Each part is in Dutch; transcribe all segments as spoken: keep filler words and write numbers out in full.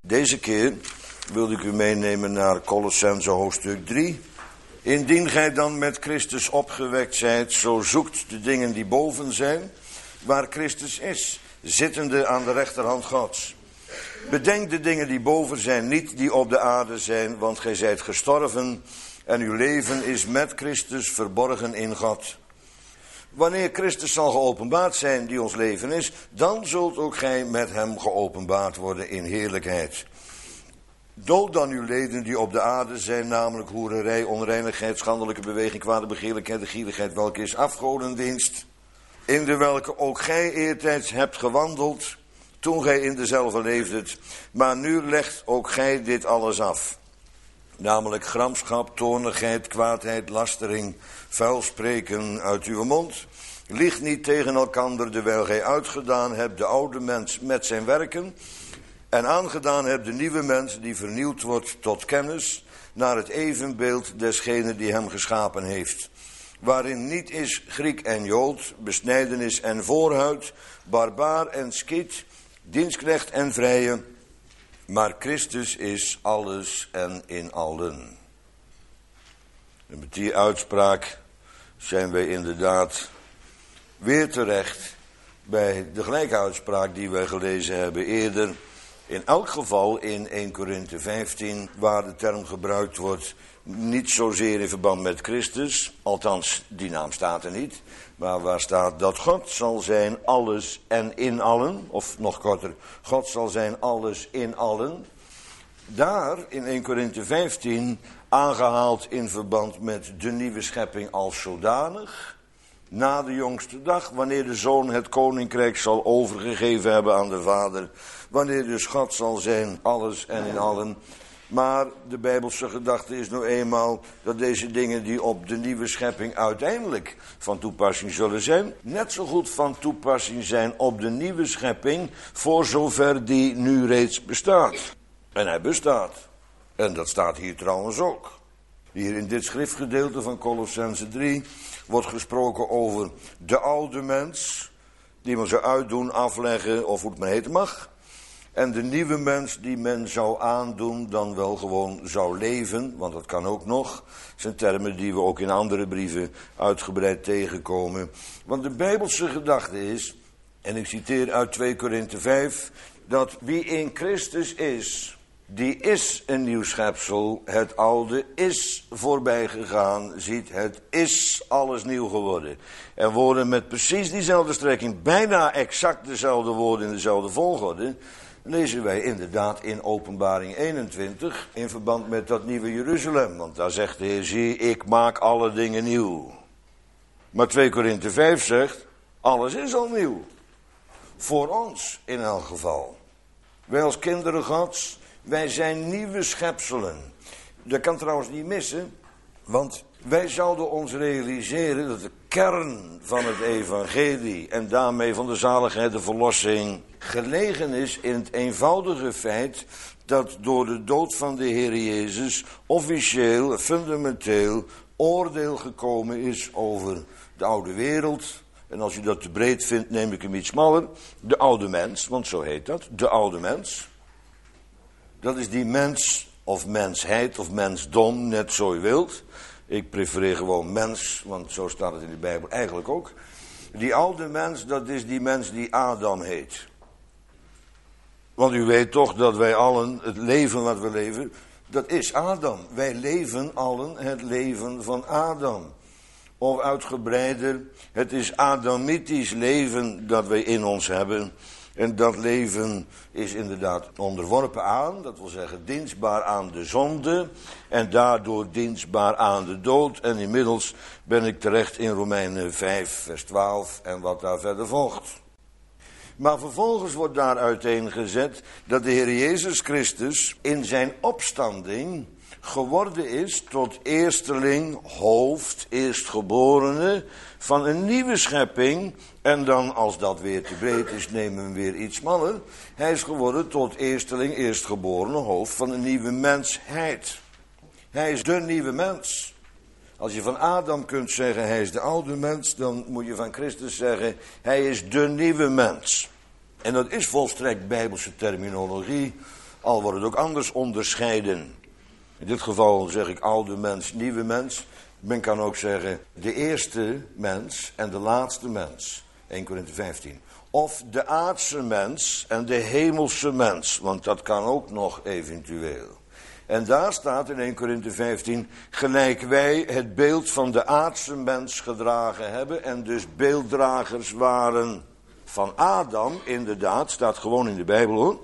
Deze keer wilde ik u meenemen naar Kolossenzen hoofdstuk drie. Indien gij dan met Christus opgewekt zijt, zo zoekt de dingen die boven zijn, waar Christus is, zittende aan de rechterhand Gods. Bedenk de dingen die boven zijn, niet die op de aarde zijn, want gij zijt gestorven en uw leven is met Christus verborgen in God. Wanneer Christus zal geopenbaard zijn, die ons leven is, dan zult ook gij met hem geopenbaard worden in heerlijkheid. Dood dan uw leden die op de aarde zijn, namelijk hoererij, onreinigheid, schandelijke beweging, kwade begeerlijkheid, de gierigheid, welke is afgodendienst, in de welke ook gij eertijds hebt gewandeld, toen gij in dezelfde leefdet, maar nu legt ook gij dit alles af. Namelijk gramschap, toornigheid, kwaadheid, lastering, vuil spreken uit uw mond. Lieg niet tegen elkander, terwijl gij uitgedaan hebt de oude mens met zijn werken, en aangedaan hebt de nieuwe mens die vernieuwd wordt tot kennis, naar het evenbeeld desgene die hem geschapen heeft. Waarin niet is Griek en Jood, besnijdenis en voorhuid, barbaar en skiet, dienstknecht en vrije, maar Christus is alles en in allen. En met die uitspraak zijn wij inderdaad weer terecht bij de gelijke uitspraak die wij gelezen hebben eerder. In elk geval in Eerste Korinthe vijftien, waar de term gebruikt wordt, niet zozeer in verband met Christus, althans die naam staat er niet, maar waar staat dat God zal zijn alles en in allen, of nog korter, God zal zijn alles in allen. Daar in Eerste Korinthe vijftien aangehaald in verband met de nieuwe schepping als zodanig, na de jongste dag, wanneer de Zoon het koninkrijk zal overgegeven hebben aan de Vader, wanneer dus God zal zijn alles en in allen. Maar de Bijbelse gedachte is nou eenmaal dat deze dingen die op de nieuwe schepping uiteindelijk van toepassing zullen zijn, net zo goed van toepassing zijn op de nieuwe schepping, voor zover die nu reeds bestaat. En hij bestaat. En dat staat hier trouwens ook. Hier in dit schriftgedeelte van Kolossenzen drie wordt gesproken over de oude mens, die men zou uitdoen, afleggen, of hoe het maar heten mag. En de nieuwe mens die men zou aandoen, dan wel gewoon zou leven, want dat kan ook nog. Dat zijn termen die we ook in andere brieven uitgebreid tegenkomen. Want de Bijbelse gedachte is, en ik citeer uit Tweede Korinthe vijf, dat wie in Christus is, die is een nieuw schepsel, het oude is voorbij gegaan, ziet, het is alles nieuw geworden. En woorden met precies diezelfde strekking, bijna exact dezelfde woorden in dezelfde volgorde, lezen wij inderdaad in Openbaring eenentwintig in verband met dat nieuwe Jeruzalem. Want daar zegt de Heer, zie, ik maak alle dingen nieuw. Maar Tweede Korinthe vijf zegt, alles is al nieuw. Voor ons in elk geval. Wij als kinderen Gods, wij zijn nieuwe schepselen. Dat kan trouwens niet missen, want wij zouden ons realiseren dat de kern van het evangelie en daarmee van de zaligheid, de verlossing, gelegen is in het eenvoudige feit dat door de dood van de Heer Jezus officieel, fundamenteel oordeel gekomen is over de oude wereld. En als u dat te breed vindt, neem ik hem iets smaller. De oude mens, want zo heet dat, de oude mens. Dat is die mens of mensheid of mensdom, net zo u wilt. Ik prefereer gewoon mens, want zo staat het in de Bijbel eigenlijk ook. Die oude mens, dat is die mens die Adam heet. Want u weet toch dat wij allen, het leven wat we leven, dat is Adam. Wij leven allen het leven van Adam. Of uitgebreider, het is Adamitisch leven dat wij in ons hebben. En dat leven is inderdaad onderworpen aan, dat wil zeggen dienstbaar aan de zonde en daardoor dienstbaar aan de dood. En inmiddels ben ik terecht in Romeinen vijf, vers twaalf en wat daar verder volgt. Maar vervolgens wordt daar uiteengezet dat de Heer Jezus Christus in zijn opstanding geworden is tot eersteling, hoofd, eerstgeborene van een nieuwe schepping. En dan, als dat weer te breed is, nemen we weer iets smaller. Hij is geworden tot eersteling, eerstgeborene, hoofd van een nieuwe mensheid. Hij is de nieuwe mens. Als je van Adam kunt zeggen, hij is de oude mens, dan moet je van Christus zeggen, hij is de nieuwe mens. En dat is volstrekt bijbelse terminologie. Al wordt het ook anders onderscheiden. In dit geval zeg ik oude mens, nieuwe mens. Men kan ook zeggen de eerste mens en de laatste mens. Eerste Korinthe vijftien. Of de aardse mens en de hemelse mens. Want dat kan ook nog eventueel. En daar staat in Eerste Korinthe vijftien, gelijk wij het beeld van de aardse mens gedragen hebben en dus beelddragers waren van Adam, inderdaad, staat gewoon in de Bijbel hoor.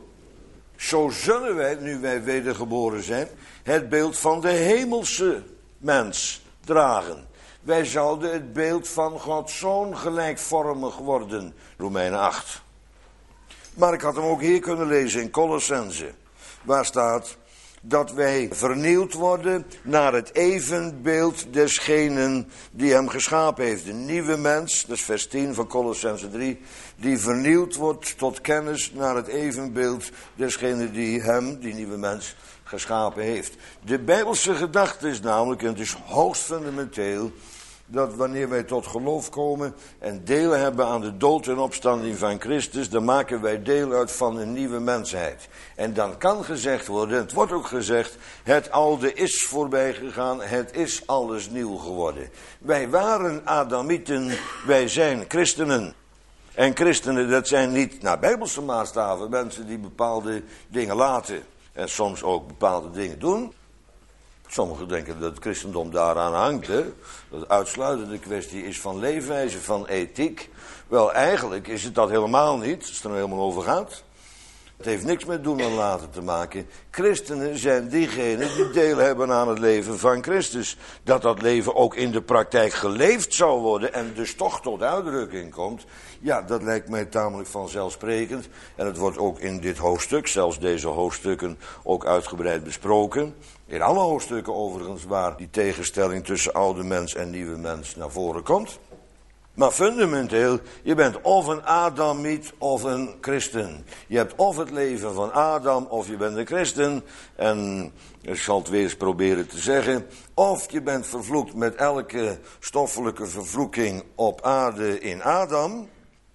Zo zullen wij, nu wij wedergeboren zijn, het beeld van de hemelse mens dragen. Wij zouden het beeld van Gods Zoon gelijkvormig worden, Romeinen acht. Maar ik had hem ook hier kunnen lezen in Colossense, waar staat dat wij vernieuwd worden naar het evenbeeld desgenen die hem geschapen heeft. De nieuwe mens, dat is vers tien van Colossense drie, die vernieuwd wordt tot kennis naar het evenbeeld desgenen die hem, die nieuwe mens, geschapen heeft. De Bijbelse gedachte is namelijk, en het is hoogst fundamenteel, dat wanneer wij tot geloof komen en deel hebben aan de dood en opstanding van Christus, dan maken wij deel uit van een nieuwe mensheid. En dan kan gezegd worden, het wordt ook gezegd, het oude is voorbij gegaan, het is alles nieuw geworden. Wij waren Adamieten, wij zijn christenen. En christenen, dat zijn niet naar Bijbelse maatstaven mensen die bepaalde dingen laten en soms ook bepaalde dingen doen. Sommigen denken dat het christendom daaraan hangt, hè? Dat het uitsluitend een kwestie is van leefwijze, van ethiek. Wel, eigenlijk is het dat helemaal niet, als het er nou helemaal over gaat. Het heeft niks met doen en laten te maken. Christenen zijn diegenen die deel hebben aan het leven van Christus. Dat dat leven ook in de praktijk geleefd zou worden en dus toch tot uitdrukking komt. Ja, dat lijkt mij tamelijk vanzelfsprekend. En het wordt ook in dit hoofdstuk, zelfs deze hoofdstukken, ook uitgebreid besproken. In alle hoofdstukken overigens waar die tegenstelling tussen oude mens en nieuwe mens naar voren komt. Maar fundamenteel, je bent of een Adamiet of een christen. Je hebt of het leven van Adam of je bent een christen. En ik zal het weer eens proberen te zeggen. Of je bent vervloekt met elke stoffelijke vervloeking op aarde in Adam.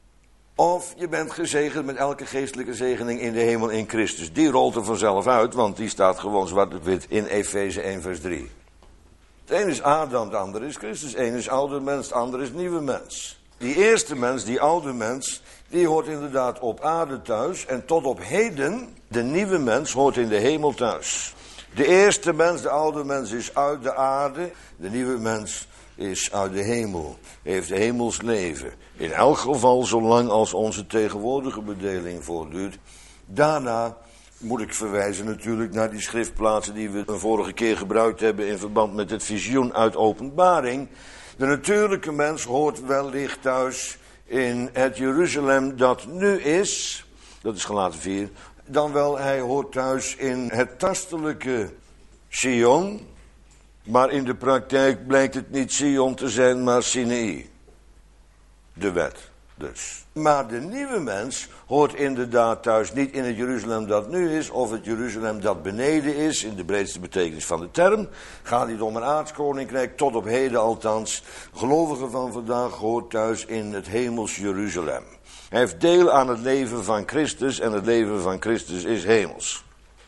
Of je bent gezegend met elke geestelijke zegening in de hemel in Christus. Die rolt er vanzelf uit, want die staat gewoon zwart op wit in Efeze één vers drie. Het een is Adam, het andere is Christus. Het een is oude mens, het andere is nieuwe mens. Die eerste mens, die oude mens, die hoort inderdaad op aarde thuis. En tot op heden, de nieuwe mens hoort in de hemel thuis. De eerste mens, de oude mens, is uit de aarde. De nieuwe mens is uit de hemel. Heeft hemels leven. In elk geval zolang als onze tegenwoordige bedeling voortduurt. Daarna moet ik verwijzen natuurlijk naar die schriftplaatsen die we een vorige keer gebruikt hebben in verband met het visioen uit Openbaring. De natuurlijke mens hoort wellicht thuis in het Jeruzalem dat nu is, dat is Galaten vier, dan wel hij hoort thuis in het tastelijke Sion, maar in de praktijk blijkt het niet Sion te zijn, maar Sinai, de wet dus. Maar de nieuwe mens hoort inderdaad thuis niet in het Jeruzalem dat nu is, of het Jeruzalem dat beneden is, in de breedste betekenis van de term. Gaat niet om een aardskoninkrijk, tot op heden althans. Gelovigen van vandaag hoort thuis in het hemels Jeruzalem. Hij heeft deel aan het leven van Christus en het leven van Christus is hemels.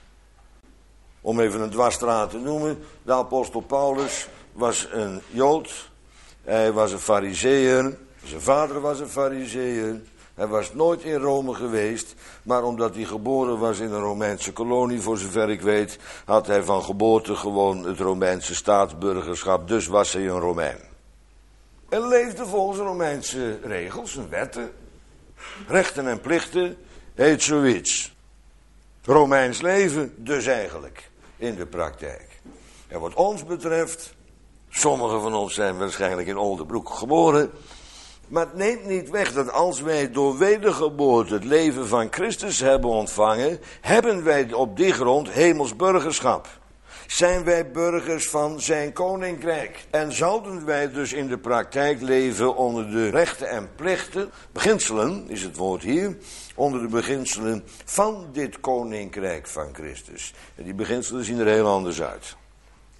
Om even een dwarsstraat te noemen, de apostel Paulus was een Jood, hij was een Farizeeër. Zijn vader was een Farizeeër. Hij was nooit in Rome geweest. Maar omdat hij geboren was in een Romeinse kolonie, voor zover ik weet, had hij van geboorte gewoon het Romeinse staatsburgerschap. Dus was hij een Romein. En leefde volgens Romeinse regels en wetten. Rechten en plichten heet zoiets. Romeins leven dus eigenlijk in de praktijk. En wat ons betreft, sommigen van ons zijn waarschijnlijk in Oldenbroek geboren. Maar het neemt niet weg dat als wij door wedergeboorte het leven van Christus hebben ontvangen, hebben wij op die grond hemels burgerschap. Zijn wij burgers van zijn koninkrijk. En zouden wij dus in de praktijk leven onder de rechten en plichten, beginselen is het woord hier, onder de beginselen van dit koninkrijk van Christus. En die beginselen zien er heel anders uit.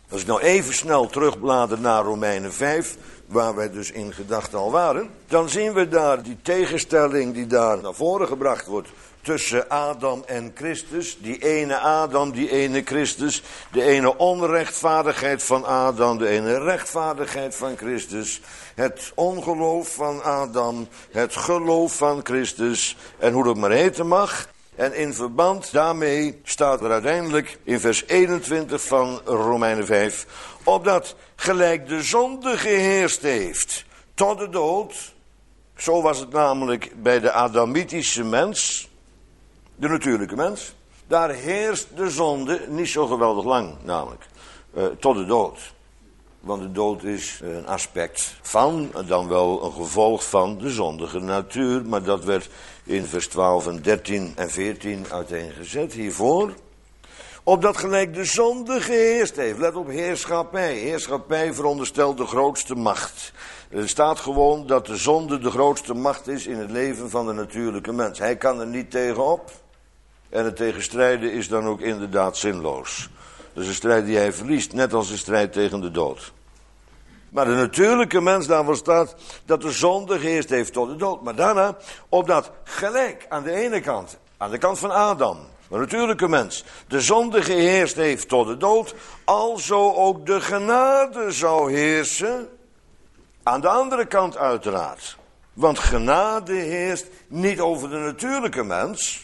Als ik nou even snel terugblader naar Romeinen vijf, waar wij dus in gedachten al waren, dan zien we daar die tegenstelling die daar naar voren gebracht wordt tussen Adam en Christus. Die ene Adam, die ene Christus, de ene onrechtvaardigheid van Adam, de ene rechtvaardigheid van Christus. Het ongeloof van Adam, het geloof van Christus en hoe dat maar heten mag. En in verband daarmee staat er uiteindelijk in vers eenentwintig van Romeinen vijf, opdat gelijk de zonde geheerst heeft tot de dood, zo was het namelijk bij de Adamitische mens, de natuurlijke mens, daar heerst de zonde niet zo geweldig lang, namelijk, uh, tot de dood. Want de dood is een aspect van, dan wel een gevolg van de zondige natuur. Maar dat werd in vers twaalf en dertien en veertien uiteengezet hiervoor. Opdat gelijk de zonde geheerst heeft. Let op, heerschappij. Heerschappij veronderstelt de grootste macht. Er staat gewoon dat de zonde de grootste macht is in het leven van de natuurlijke mens. Hij kan er niet tegenop. En het tegenstrijden is dan ook inderdaad zinloos. Dat is een strijd die hij verliest, net als de strijd tegen de dood. Maar de natuurlijke mens, daarvoor staat dat de zonde geheerst heeft tot de dood. Maar daarna, opdat gelijk aan de ene kant, aan de kant van Adam, de natuurlijke mens, de zonde geheerst heeft tot de dood, alzo ook de genade zou heersen, aan de andere kant uiteraard. Want genade heerst niet over de natuurlijke mens.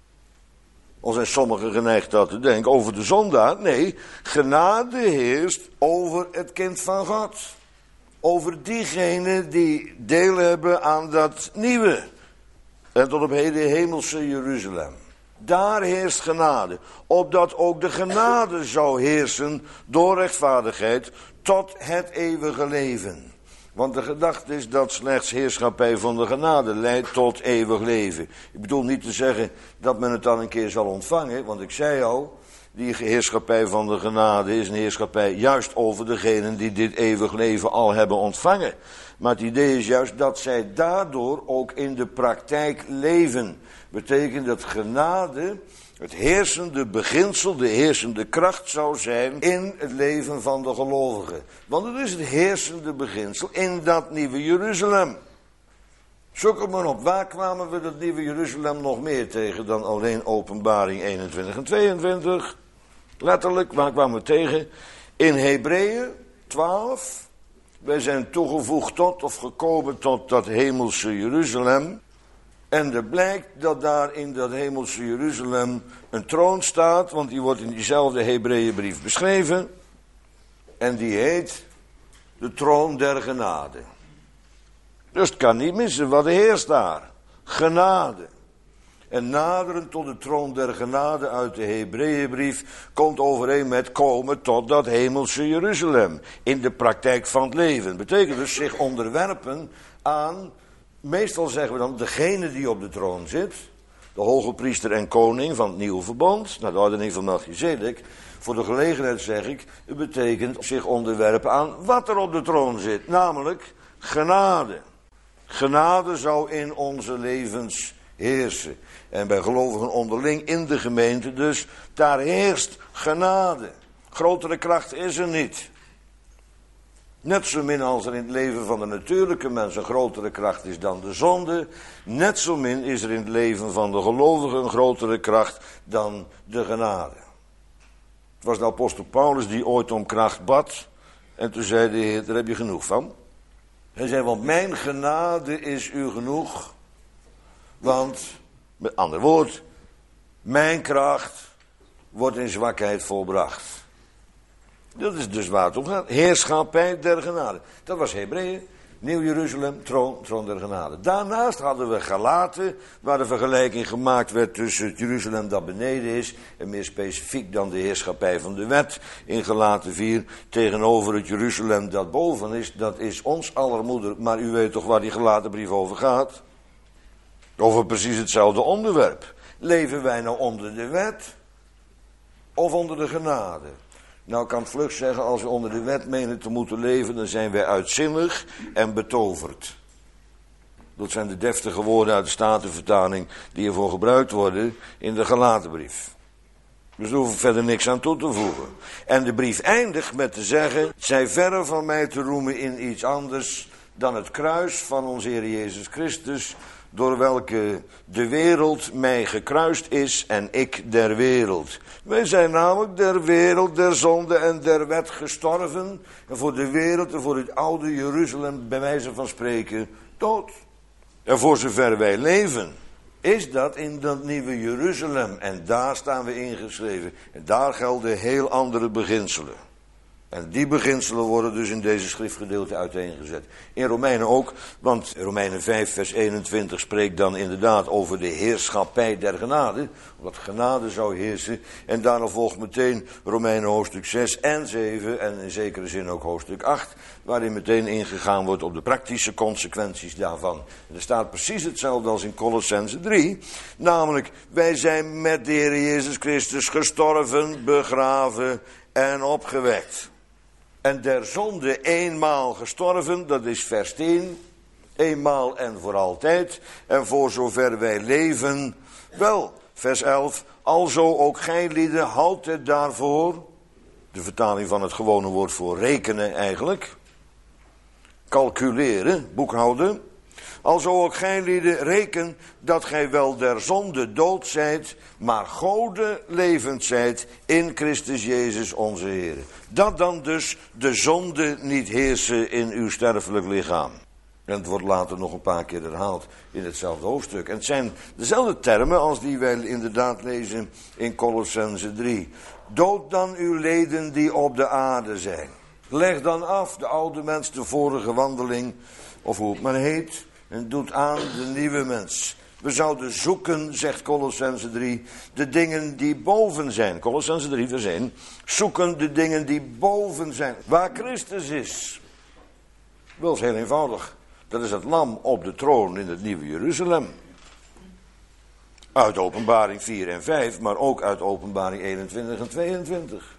Al zijn sommigen geneigd dat te denken over de zondaar. Nee, genade heerst over het kind van God. Over diegenen die deel hebben aan dat nieuwe. En tot op heden hemelse Jeruzalem. Daar heerst genade. Opdat ook de genade zou heersen door rechtvaardigheid tot het eeuwige leven. Want de gedachte is dat slechts heerschappij van de genade leidt tot eeuwig leven. Ik bedoel niet te zeggen dat men het dan een keer zal ontvangen. Want ik zei al, die heerschappij van de genade is een heerschappij juist over degenen die dit eeuwig leven al hebben ontvangen. Maar het idee is juist dat zij daardoor ook in de praktijk leven. Betekent dat genade het heersende beginsel, de heersende kracht zou zijn in het leven van de gelovigen. Want het is het heersende beginsel in dat nieuwe Jeruzalem. Zoek het maar op, waar kwamen we dat nieuwe Jeruzalem nog meer tegen dan alleen Openbaring eenentwintig en tweeëntwintig? Letterlijk, waar kwamen we tegen? In Hebreeën twaalf. Wij zijn toegevoegd tot of gekomen tot dat hemelse Jeruzalem. En er blijkt dat daar in dat hemelse Jeruzalem een troon staat, want die wordt in diezelfde Hebreeënbrief beschreven. En die heet de troon der genade. Dus het kan niet missen, wat heerst daar? Genade. En naderen tot de troon der genade uit de Hebreeënbrief komt overeen met komen tot dat hemelse Jeruzalem. In de praktijk van het leven. Betekent dus zich onderwerpen aan, meestal zeggen we dan, degene die op de troon zit. De hoge priester en koning van het nieuwe verbond, naar de ordening van Melchizedek. Voor de gelegenheid zeg ik, het betekent zich onderwerpen aan wat er op de troon zit. Namelijk genade. Genade zou in onze levens heersen. En bij gelovigen onderling in de gemeente dus, daar heerst genade. Grotere kracht is er niet. Net zo min als er in het leven van de natuurlijke mens een grotere kracht is dan de zonde, net zo min is er in het leven van de gelovigen een grotere kracht dan de genade. Het was de apostel Paulus die ooit om kracht bad en toen zei de Heer, daar heb je genoeg van. Hij zei, want mijn genade is u genoeg, want, met ander woord, mijn kracht wordt in zwakheid volbracht. Dat is dus waar het om gaat. Heerschappij der genade. Dat was Hebreeën, Nieuw Jeruzalem, troon, troon der genade. Daarnaast hadden we Galaten, waar de vergelijking gemaakt werd tussen het Jeruzalem dat beneden is, en meer specifiek dan de heerschappij van de wet in Galaten vier, tegenover het Jeruzalem dat boven is. Dat is ons aller moeder, maar u weet toch waar die Galatenbrief over gaat? Over precies hetzelfde onderwerp. Leven wij nou onder de wet of onder de genade? Nou, ik kan het vlug zeggen, als we onder de wet menen te moeten leven, dan zijn wij uitzinnig en betoverd. Dat zijn de deftige woorden uit de Statenvertaling die ervoor gebruikt worden in de Galatenbrief. Dus daar hoef ik verder niks aan toe te voegen. En de brief eindigt met te zeggen: het zij verre van mij te roemen in iets anders dan het kruis van onze Heer Jezus Christus, door welke de wereld mij gekruist is en ik der wereld. Wij zijn namelijk der wereld, der zonde en der wet gestorven. En voor de wereld en voor het oude Jeruzalem, bij wijze van spreken, dood. En voor zover wij leven, is dat in dat nieuwe Jeruzalem. En daar staan we ingeschreven. En daar gelden heel andere beginselen. En die beginselen worden dus in deze schriftgedeelte uiteengezet. In Romeinen ook, want Romeinen vijf vers eenentwintig spreekt dan inderdaad over de heerschappij der genade. Omdat genade zou heersen. En daarna volgt meteen Romeinen hoofdstuk zes en zeven en in zekere zin ook hoofdstuk acht. Waarin meteen ingegaan wordt op de praktische consequenties daarvan. En er staat precies hetzelfde als in Colossenzen drie. Namelijk, wij zijn met de Heer Jezus Christus gestorven, begraven en opgewekt. En der zonde eenmaal gestorven, dat is vers tien. Eenmaal en voor altijd. En voor zover wij leven, wel, vers elf. Alzo ook gij lieden, houdt het daarvoor. De vertaling van het gewone woord voor rekenen eigenlijk. Calculeren, boekhouden. Alzo ook gij lieden, reken dat gij wel der zonde dood zijt, maar Gode levend zijt in Christus Jezus onze Heer. Dat dan dus de zonde niet heersen in uw sterfelijk lichaam. En het wordt later nog een paar keer herhaald in hetzelfde hoofdstuk. En het zijn dezelfde termen als die wij inderdaad lezen in Colossenzen drie. Dood dan uw leden die op de aarde zijn. Leg dan af de oude mens, de vorige wandeling, of hoe het maar heet, en doet aan de nieuwe mens. We zouden zoeken, zegt Colossenzen drie, de dingen die boven zijn. Colossenzen drie vers één. Zoeken de dingen die boven zijn. Waar Christus is. Wel is heel eenvoudig. Dat is het lam op de troon in het nieuwe Jeruzalem. Uit Openbaring vier en vijf, maar ook uit Openbaring eenentwintig en tweeëntwintig.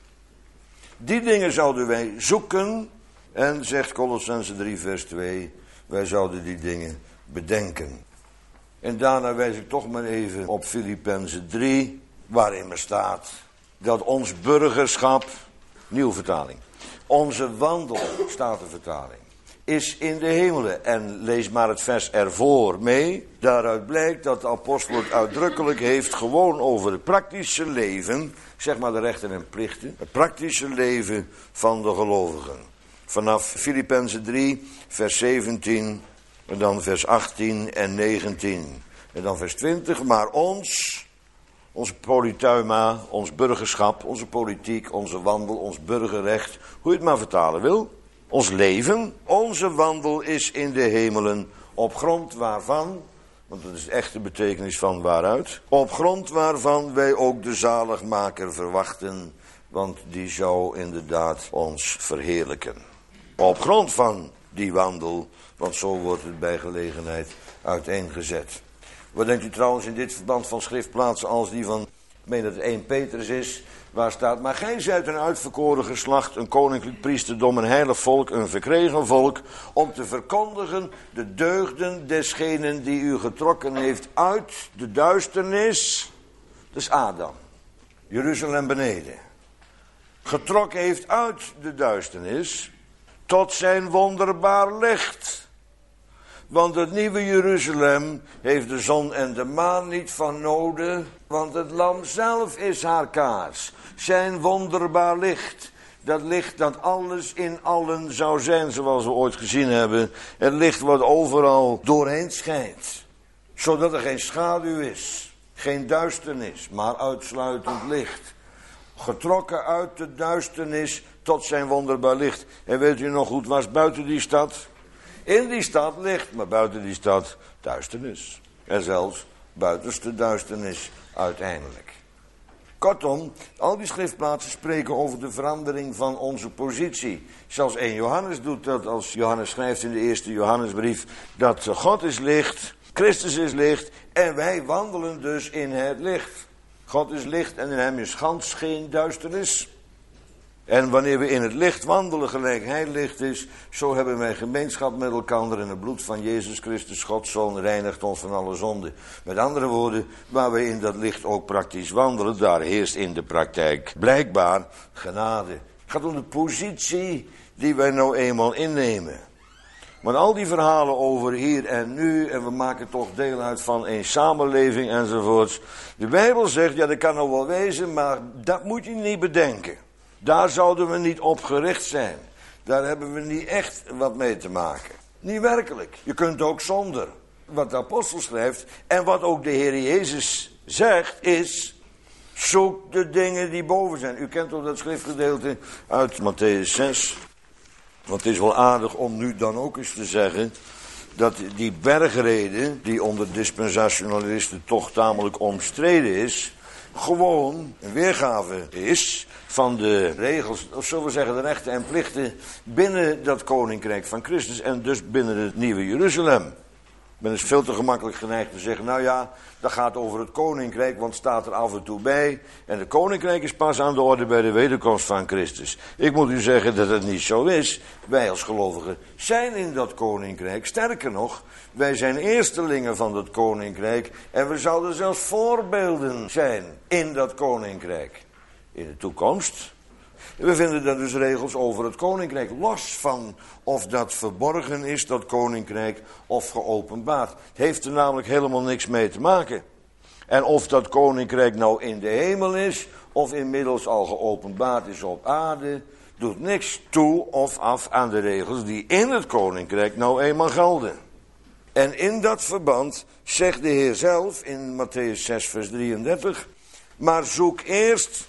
Die dingen zouden wij zoeken. En zegt Colossenzen drie vers twee, wij zouden die dingen bedenken. En daarna wijs ik toch maar even op Filippenzen drie, waarin er staat dat ons burgerschap, nieuwe vertaling, onze wandel, staat de vertaling, is in de hemelen. En lees maar het vers ervoor mee. Daaruit blijkt dat de apostel het uitdrukkelijk heeft gewoon over het praktische leven, zeg maar de rechten en plichten, het praktische leven van de gelovigen. Vanaf Filippenzen drie, vers zeventien, en dan vers achttien en negentien. En dan vers twintig, maar ons, onze politeuma, ons burgerschap, onze politiek, onze wandel, ons burgerrecht, hoe je het maar vertalen wil. Ons leven, onze wandel is in de hemelen, op grond waarvan, want dat is de echte betekenis van waaruit, op grond waarvan wij ook de zaligmaker verwachten, want die zou inderdaad ons verheerlijken. Op grond van die wandel, want zo wordt het bij gelegenheid uiteengezet. Wat denkt u trouwens in dit verband van schriftplaatsen als die van, ik meen dat het eerste Petrus is, waar staat, maar gij zijt een uitverkoren geslacht, een koninklijk priesterdom, een heilig volk, een verkregen volk, om te verkondigen de deugden desgenen die u getrokken heeft uit de duisternis, dus Adam, Jeruzalem beneden, getrokken heeft uit de duisternis, tot zijn wonderbaar licht. Want het nieuwe Jeruzalem heeft de zon en de maan niet van nodig, want het lam zelf is haar kaars. Zijn wonderbaar licht. Dat licht dat alles in allen zou zijn, zoals we ooit gezien hebben. Het licht wat overal doorheen schijnt. Zodat er geen schaduw is, geen duisternis, maar uitsluitend licht. Getrokken uit de duisternis tot zijn wonderbaar licht. En weet u nog goed, was buiten die stad? In die stad licht, maar buiten die stad duisternis. En zelfs buitenste duisternis uiteindelijk. Kortom, al die schriftplaatsen spreken over de verandering van onze positie. Zelfs één Johannes doet dat als Johannes schrijft in de eerste Johannesbrief, dat God is licht, Christus is licht en wij wandelen dus in het licht. God is licht en in hem is gans geen duisternis. En wanneer we in het licht wandelen, gelijk hij licht is, zo hebben wij gemeenschap met elkaar en het bloed van Jezus Christus, Gods Zoon, reinigt ons van alle zonde. Met andere woorden, waar wij in dat licht ook praktisch wandelen, daar heerst in de praktijk blijkbaar genade. Het gaat om de positie die wij nou eenmaal innemen. Maar al die verhalen over hier en nu, en we maken toch deel uit van een samenleving enzovoorts. De Bijbel zegt, ja dat kan nou wel wezen, maar dat moet je niet bedenken. Daar zouden we niet op gericht zijn. Daar hebben we niet echt wat mee te maken. Niet werkelijk. Je kunt ook zonder. Wat de apostel schrijft en wat ook de Heer Jezus zegt is, zoek de dingen die boven zijn. U kent ook dat schriftgedeelte uit Matthäus zes. Want het is wel aardig om nu dan ook eens te zeggen dat die bergrede, die onder dispensationalisten toch tamelijk omstreden is, gewoon een weergave is van de regels, of zullen we zeggen de rechten en plichten binnen dat koninkrijk van Christus en dus binnen het nieuwe Jeruzalem. Ik ben dus veel te gemakkelijk geneigd te zeggen, nou ja, dat gaat over het koninkrijk, want het staat er af en toe bij. En het koninkrijk is pas aan de orde bij de wederkomst van Christus. Ik moet u zeggen dat het niet zo is. Wij als gelovigen zijn in dat koninkrijk. Sterker nog, wij zijn eerstelingen van dat koninkrijk. En we zouden zelfs voorbeelden zijn in dat koninkrijk. In de toekomst. We vinden daar dus regels over het koninkrijk, los van of dat verborgen is, dat koninkrijk, of geopenbaard. Het heeft er namelijk helemaal niks mee te maken. En of dat koninkrijk nou in de hemel is, of inmiddels al geopenbaard is op aarde, doet niks toe of af aan de regels die in het koninkrijk nou eenmaal gelden. En in dat verband zegt de Heer zelf in Matthäus zes vers drieëndertig, maar zoek eerst,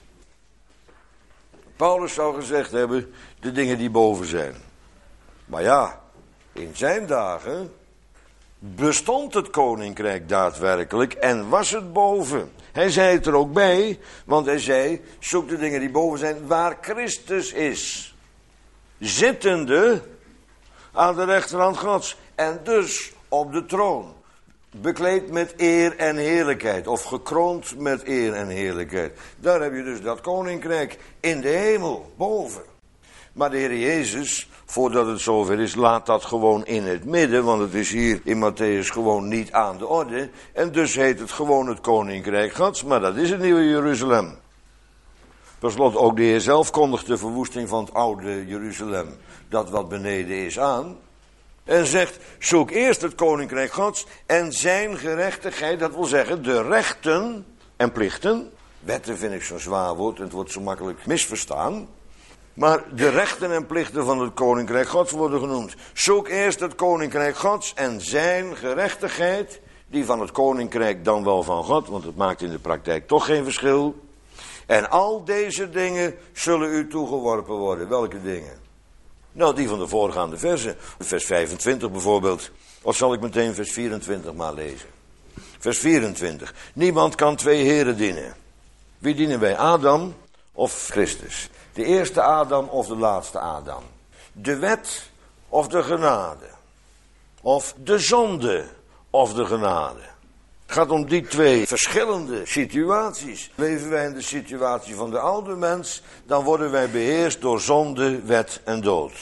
Paulus zou gezegd hebben, de dingen die boven zijn. Maar ja, in zijn dagen bestond het koninkrijk daadwerkelijk en was het boven. Hij zei het er ook bij, want hij zei, zoek de dingen die boven zijn waar Christus is. Zittende aan de rechterhand Gods en dus op de troon. Bekleed met eer en heerlijkheid. Of gekroond met eer en heerlijkheid. Daar heb je dus dat koninkrijk in de hemel, boven. Maar de Heer Jezus, voordat het zover is, laat dat gewoon in het midden. Want het is hier in Matthäus gewoon niet aan de orde. En dus heet het gewoon het koninkrijk Gods. Maar dat is het nieuwe Jeruzalem. Per slot ook de Heer zelf kondigt de verwoesting van het oude Jeruzalem. Dat wat beneden is aan. En zegt, zoek eerst het koninkrijk Gods en zijn gerechtigheid, dat wil zeggen de rechten en plichten. Wetten vind ik zo'n zwaar woord en het wordt zo makkelijk misverstaan. Maar de rechten en plichten van het koninkrijk Gods worden genoemd. Zoek eerst het koninkrijk Gods en zijn gerechtigheid, die van het koninkrijk dan wel van God, want het maakt in de praktijk toch geen verschil. En al deze dingen zullen u toegeworpen worden. Welke dingen? Nou, die van de voorgaande versen. Vers vijfentwintig bijvoorbeeld. Of zal ik meteen vers vierentwintig maar lezen? Vers vierentwintig. Niemand kan twee heren dienen. Wie dienen wij? Adam of Christus? De eerste Adam of de laatste Adam? De wet of de genade? Of de zonde of de genade? Het gaat om die twee verschillende situaties. Leven wij in de situatie van de oude mens, dan worden wij beheerst door zonde, wet en dood.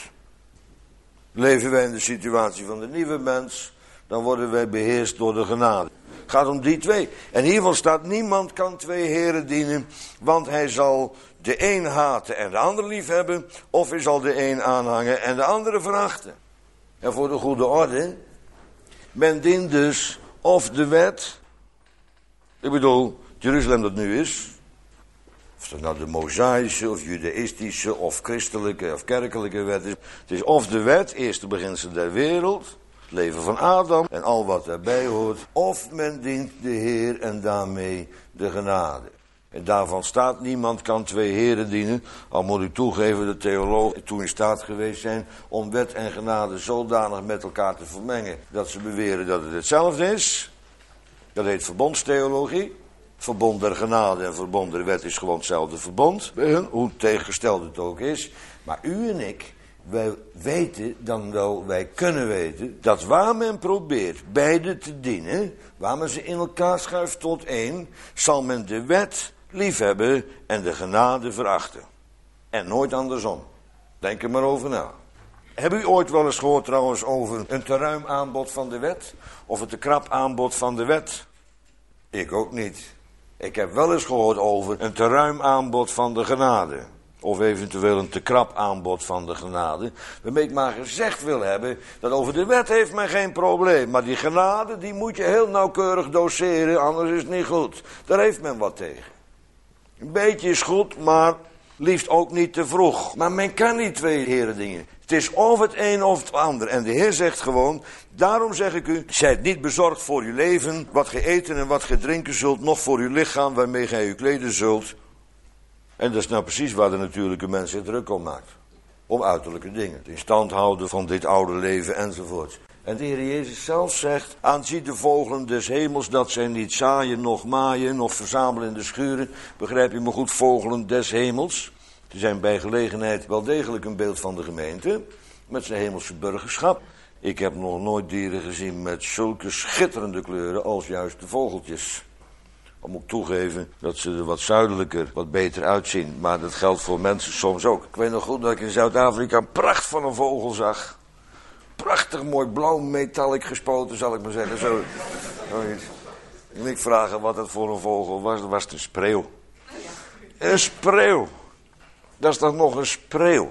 Leven wij in de situatie van de nieuwe mens, dan worden wij beheerst door de genade. Het gaat om die twee. En hiervan staat, niemand kan twee heren dienen, want hij zal de een haten en de ander lief hebben, of hij zal de een aanhangen en de andere verachten. En voor de goede orde, men dient dus of de wet, ik bedoel, Jeruzalem dat nu is, of dat nou de Mosaïsche of Judaïstische of christelijke of kerkelijke wet is. Het is of de wet, eerste beginsel der wereld, het leven van Adam en al wat daarbij hoort. Of men dient de Heer en daarmee de genade. En daarvan staat, niemand kan twee heren dienen. Al moet ik toegeven, de theologen toen in staat geweest zijn om wet en genade zodanig met elkaar te vermengen, dat ze beweren dat het hetzelfde is. Dat heet verbondstheologie. Verbond der genade en verbond der wet is gewoon hetzelfde verbond bij hun, hoe tegengesteld het ook is. Maar u en ik, wij weten dan wel, wij kunnen weten, dat waar men probeert beide te dienen, waar men ze in elkaar schuift tot één, zal men de wet liefhebben en de genade verachten. En nooit andersom. Denk er maar over na. Hebben u ooit wel eens gehoord trouwens over een te ruim aanbod van de wet? Of een te krap aanbod van de wet? Ik ook niet. Ik heb wel eens gehoord over een te ruim aanbod van de genade. Of eventueel een te krap aanbod van de genade. Waarmee ik maar gezegd wil hebben dat over de wet heeft men geen probleem. Maar die genade die moet je heel nauwkeurig doseren, anders is het niet goed. Daar heeft men wat tegen. Een beetje is goed, maar liefst ook niet te vroeg. Maar men kan niet twee heren dingen. Het is of het een of het ander. En de Heer zegt gewoon, daarom zeg ik u, zijt niet bezorgd voor uw leven, wat ge eten en wat ge drinken zult, noch voor uw lichaam waarmee gij u kleden zult. En dat is nou precies waar de natuurlijke mens zich druk om maakt. Om uiterlijke dingen. Het in stand houden van dit oude leven enzovoort. En de Heer Jezus zelf zegt, aanzie de vogelen des hemels, dat zij niet zaaien, noch maaien, noch verzamelen in de schuren. Begrijp je me goed, vogelen des hemels. Ze zijn bij gelegenheid wel degelijk een beeld van de gemeente, met zijn hemelse burgerschap. Ik heb nog nooit dieren gezien met zulke schitterende kleuren als juist de vogeltjes. Ik moet toegeven dat ze er wat zuidelijker, wat beter uitzien. Maar dat geldt voor mensen soms ook. Ik weet nog goed dat ik in Zuid-Afrika een pracht van een vogel zag. Prachtig mooi blauw metallic gespoten, zal ik maar zeggen. Zo, zoiets. En ik vraag wat het voor een vogel was. Dat was het een spreeuw. Een spreeuw. Dat is toch nog een spreeuw.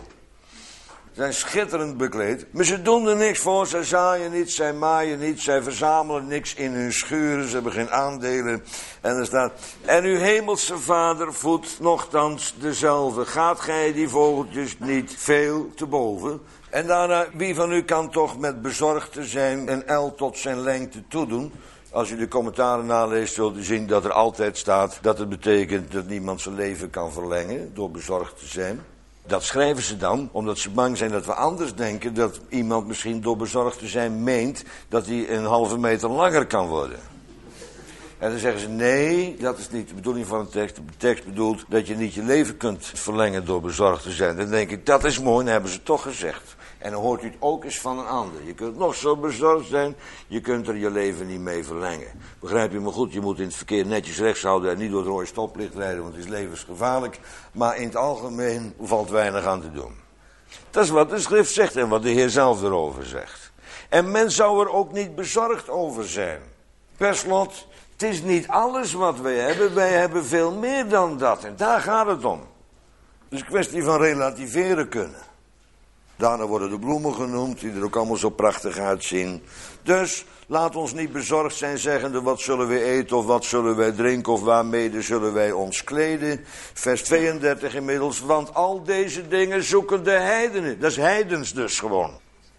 Ze zijn schitterend bekleed. Maar ze doen er niks voor. Zij zaaien niet, zij maaien niet. Zij verzamelen niks in hun schuren. Ze hebben geen aandelen. En er staat, en uw hemelse vader voedt nochtans dezelfde. Gaat gij die vogeltjes niet veel te boven? En daarna, wie van u kan toch met bezorgd zijn een el tot zijn lengte toedoen? Als u de commentaren naleest, zult u zien dat er altijd staat dat het betekent dat niemand zijn leven kan verlengen door bezorgd te zijn. Dat schrijven ze dan, omdat ze bang zijn dat we anders denken, dat iemand misschien door bezorgd te zijn meent dat hij een halve meter langer kan worden. En dan zeggen ze, nee, dat is niet de bedoeling van de tekst. De tekst bedoelt dat je niet je leven kunt verlengen door bezorgd te zijn. Dan denk ik, dat is mooi, dan hebben ze toch gezegd. En dan hoort u het ook eens van een ander. Je kunt nog zo bezorgd zijn, je kunt er je leven niet mee verlengen. Begrijp je me goed, je moet in het verkeer netjes rechts houden en niet door het rode stoplicht rijden, want het is levensgevaarlijk. Maar in het algemeen valt weinig aan te doen. Dat is wat de schrift zegt en wat de Heer zelf erover zegt. En men zou er ook niet bezorgd over zijn. Per slot, het is niet alles wat wij hebben, wij hebben veel meer dan dat. En daar gaat het om. Het is een kwestie van relativeren kunnen. Daarna worden de bloemen genoemd, die er ook allemaal zo prachtig uitzien. Dus laat ons niet bezorgd zijn, zeggende, wat zullen we eten of wat zullen wij drinken of waarmede zullen wij ons kleden. Vers tweeëndertig inmiddels, want al deze dingen zoeken de heidenen. Dat is heidens dus gewoon.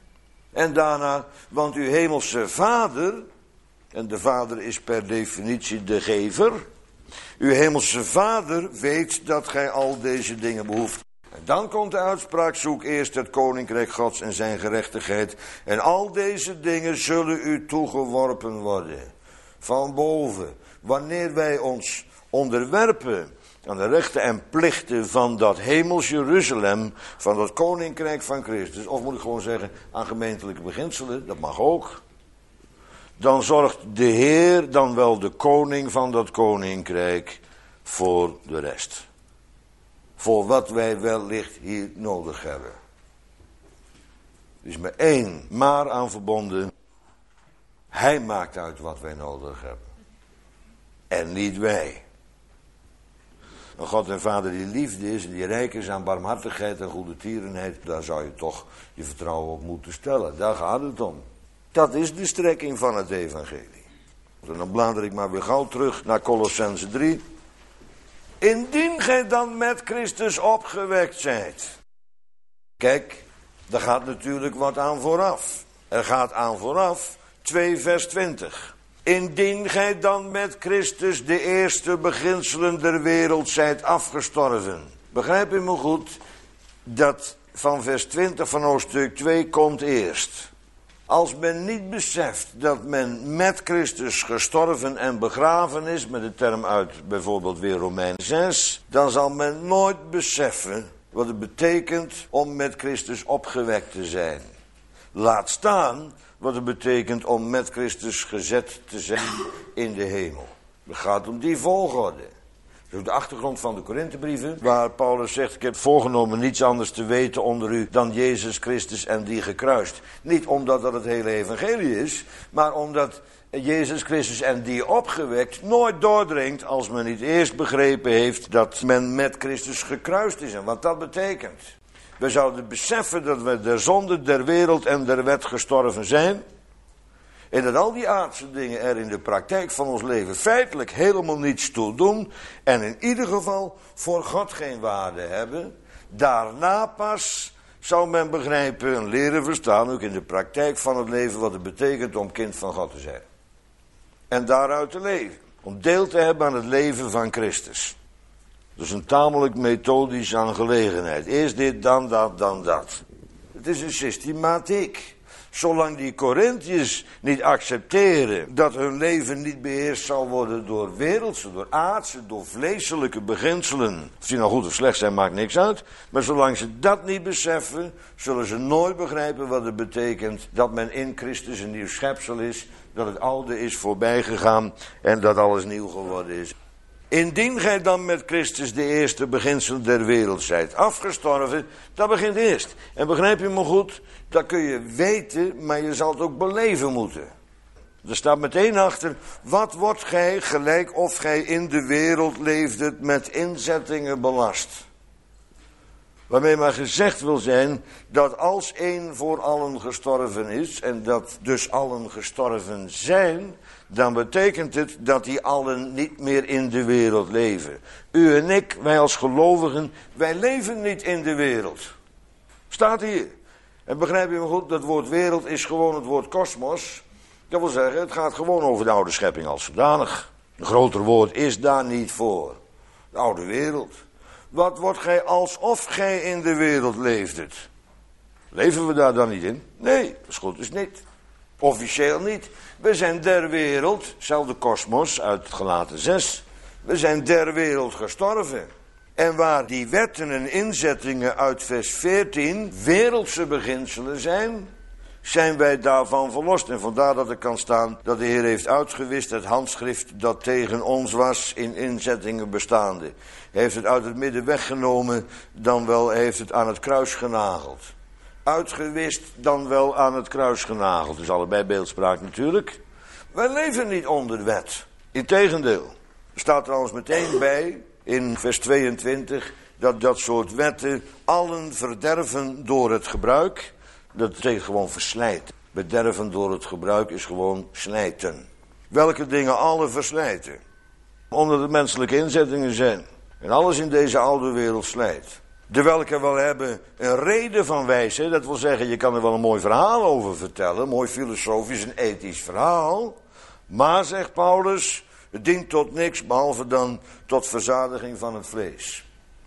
En daarna, want uw hemelse vader, en de vader is per definitie de gever. Uw hemelse vader weet dat gij al deze dingen behoeft. En dan komt de uitspraak, zoek eerst het koninkrijk Gods en zijn gerechtigheid. En al deze dingen zullen u toegeworpen worden. Van boven. Wanneer wij ons onderwerpen aan de rechten en plichten van dat hemels Jeruzalem, van dat koninkrijk van Christus. Of moet ik gewoon zeggen, aan gemeentelijke beginselen, dat mag ook. Dan zorgt de Heer, dan wel de koning van dat koninkrijk, voor de rest. Voor wat wij wellicht hier nodig hebben. Er is maar één maar aan verbonden. Hij maakt uit wat wij nodig hebben. En niet wij. Een God en Vader die liefde is en die rijk is aan barmhartigheid en goede tierenheid, daar zou je toch je vertrouwen op moeten stellen. Daar gaat het om. Dat is de strekking van het evangelie. En dan blader ik maar weer gauw terug naar Kolossenzen drie. Indien gij dan met Christus opgewekt zijt. Kijk, daar gaat natuurlijk wat aan vooraf. Er gaat aan vooraf twee vers twintig. Indien gij dan met Christus de eerste beginselen der wereld zijt afgestorven. Begrijp u me goed, dat van vers twintig van hoofdstuk twee komt eerst. Als men niet beseft dat men met Christus gestorven en begraven is, met de term uit bijvoorbeeld weer Romeinen zes, dan zal men nooit beseffen wat het betekent om met Christus opgewekt te zijn. Laat staan wat het betekent om met Christus gezet te zijn in de hemel. Het gaat om die volgorde. Dat is de achtergrond van de Korinthebrieven, waar Paulus zegt: ik heb voorgenomen niets anders te weten onder u dan Jezus Christus en die gekruist. Niet omdat dat het hele evangelie is, maar omdat Jezus Christus en die opgewekt nooit doordringt als men niet eerst begrepen heeft dat men met Christus gekruist is en wat dat betekent. We zouden beseffen dat we der zonde, der wereld en der wet gestorven zijn. En dat al die aardse dingen er in de praktijk van ons leven feitelijk helemaal niets toe doen. En in ieder geval voor God geen waarde hebben. Daarna pas zou men begrijpen en leren verstaan, ook in de praktijk van het leven, wat het betekent om kind van God te zijn. En daaruit te leven. Om deel te hebben aan het leven van Christus. Dat is een tamelijk methodische aangelegenheid. Eerst dit, dan dat, dan dat. Het is een systematiek. Zolang die Korintiërs niet accepteren dat hun leven niet beheerst zal worden door wereldse, door aardse, door vleeselijke beginselen. Of die nou goed of slecht zijn, maakt niks uit. Maar zolang ze dat niet beseffen, zullen ze nooit begrijpen wat het betekent dat men in Christus een nieuw schepsel is. Dat het oude is voorbij gegaan en dat alles nieuw geworden is. Indien gij dan met Christus de eerste beginselen der wereld zijt afgestorven, dat begint eerst. En begrijp je me goed, dat kun je weten, maar je zal het ook beleven moeten. Er staat meteen achter: wat wordt gij gelijk of gij in de wereld leefdet met inzettingen belast. Waarmee maar gezegd wil zijn dat als één voor allen gestorven is en dat dus allen gestorven zijn, dan betekent het dat die allen niet meer in de wereld leven. U en ik, wij als gelovigen, wij leven niet in de wereld. Staat hier. En begrijp je me goed, dat woord wereld is gewoon het woord kosmos. Dat wil zeggen, het gaat gewoon over de oude schepping als zodanig. Een groter woord is daar niet voor. De oude wereld. Wat wordt gij alsof gij in de wereld leefdet? Leven we daar dan niet in? Nee, dat is goed, dus niet. Officieel niet. We zijn der wereld, zelfde kosmos uit Galaten zes. We zijn der wereld gestorven. En waar die wetten en inzettingen uit vers veertien wereldse beginselen zijn, zijn wij daarvan verlost. En vandaar dat er kan staan dat de Heer heeft uitgewist het handschrift dat tegen ons was in inzettingen bestaande. Hij heeft het uit het midden weggenomen, dan wel heeft het aan het kruis genageld. Uitgewist, dan wel aan het kruis genageld. Dus allebei beeldspraak natuurlijk. Wij leven niet onder wet. Integendeel. Er staat trouwens meteen bij, in vers tweeëntwintig, dat dat soort wetten allen verderven door het gebruik. Dat betekent gewoon verslijten. Bederven door het gebruik is gewoon slijten. Welke dingen alle verslijten? Omdat het menselijke inzettingen zijn. En alles in deze oude wereld slijt. De welke wel hebben een reden van wijsheid. Dat wil zeggen, je kan er wel een mooi verhaal over vertellen. Een mooi filosofisch en ethisch verhaal. Maar, zegt Paulus, het dient tot niks behalve dan tot verzadiging van het vlees.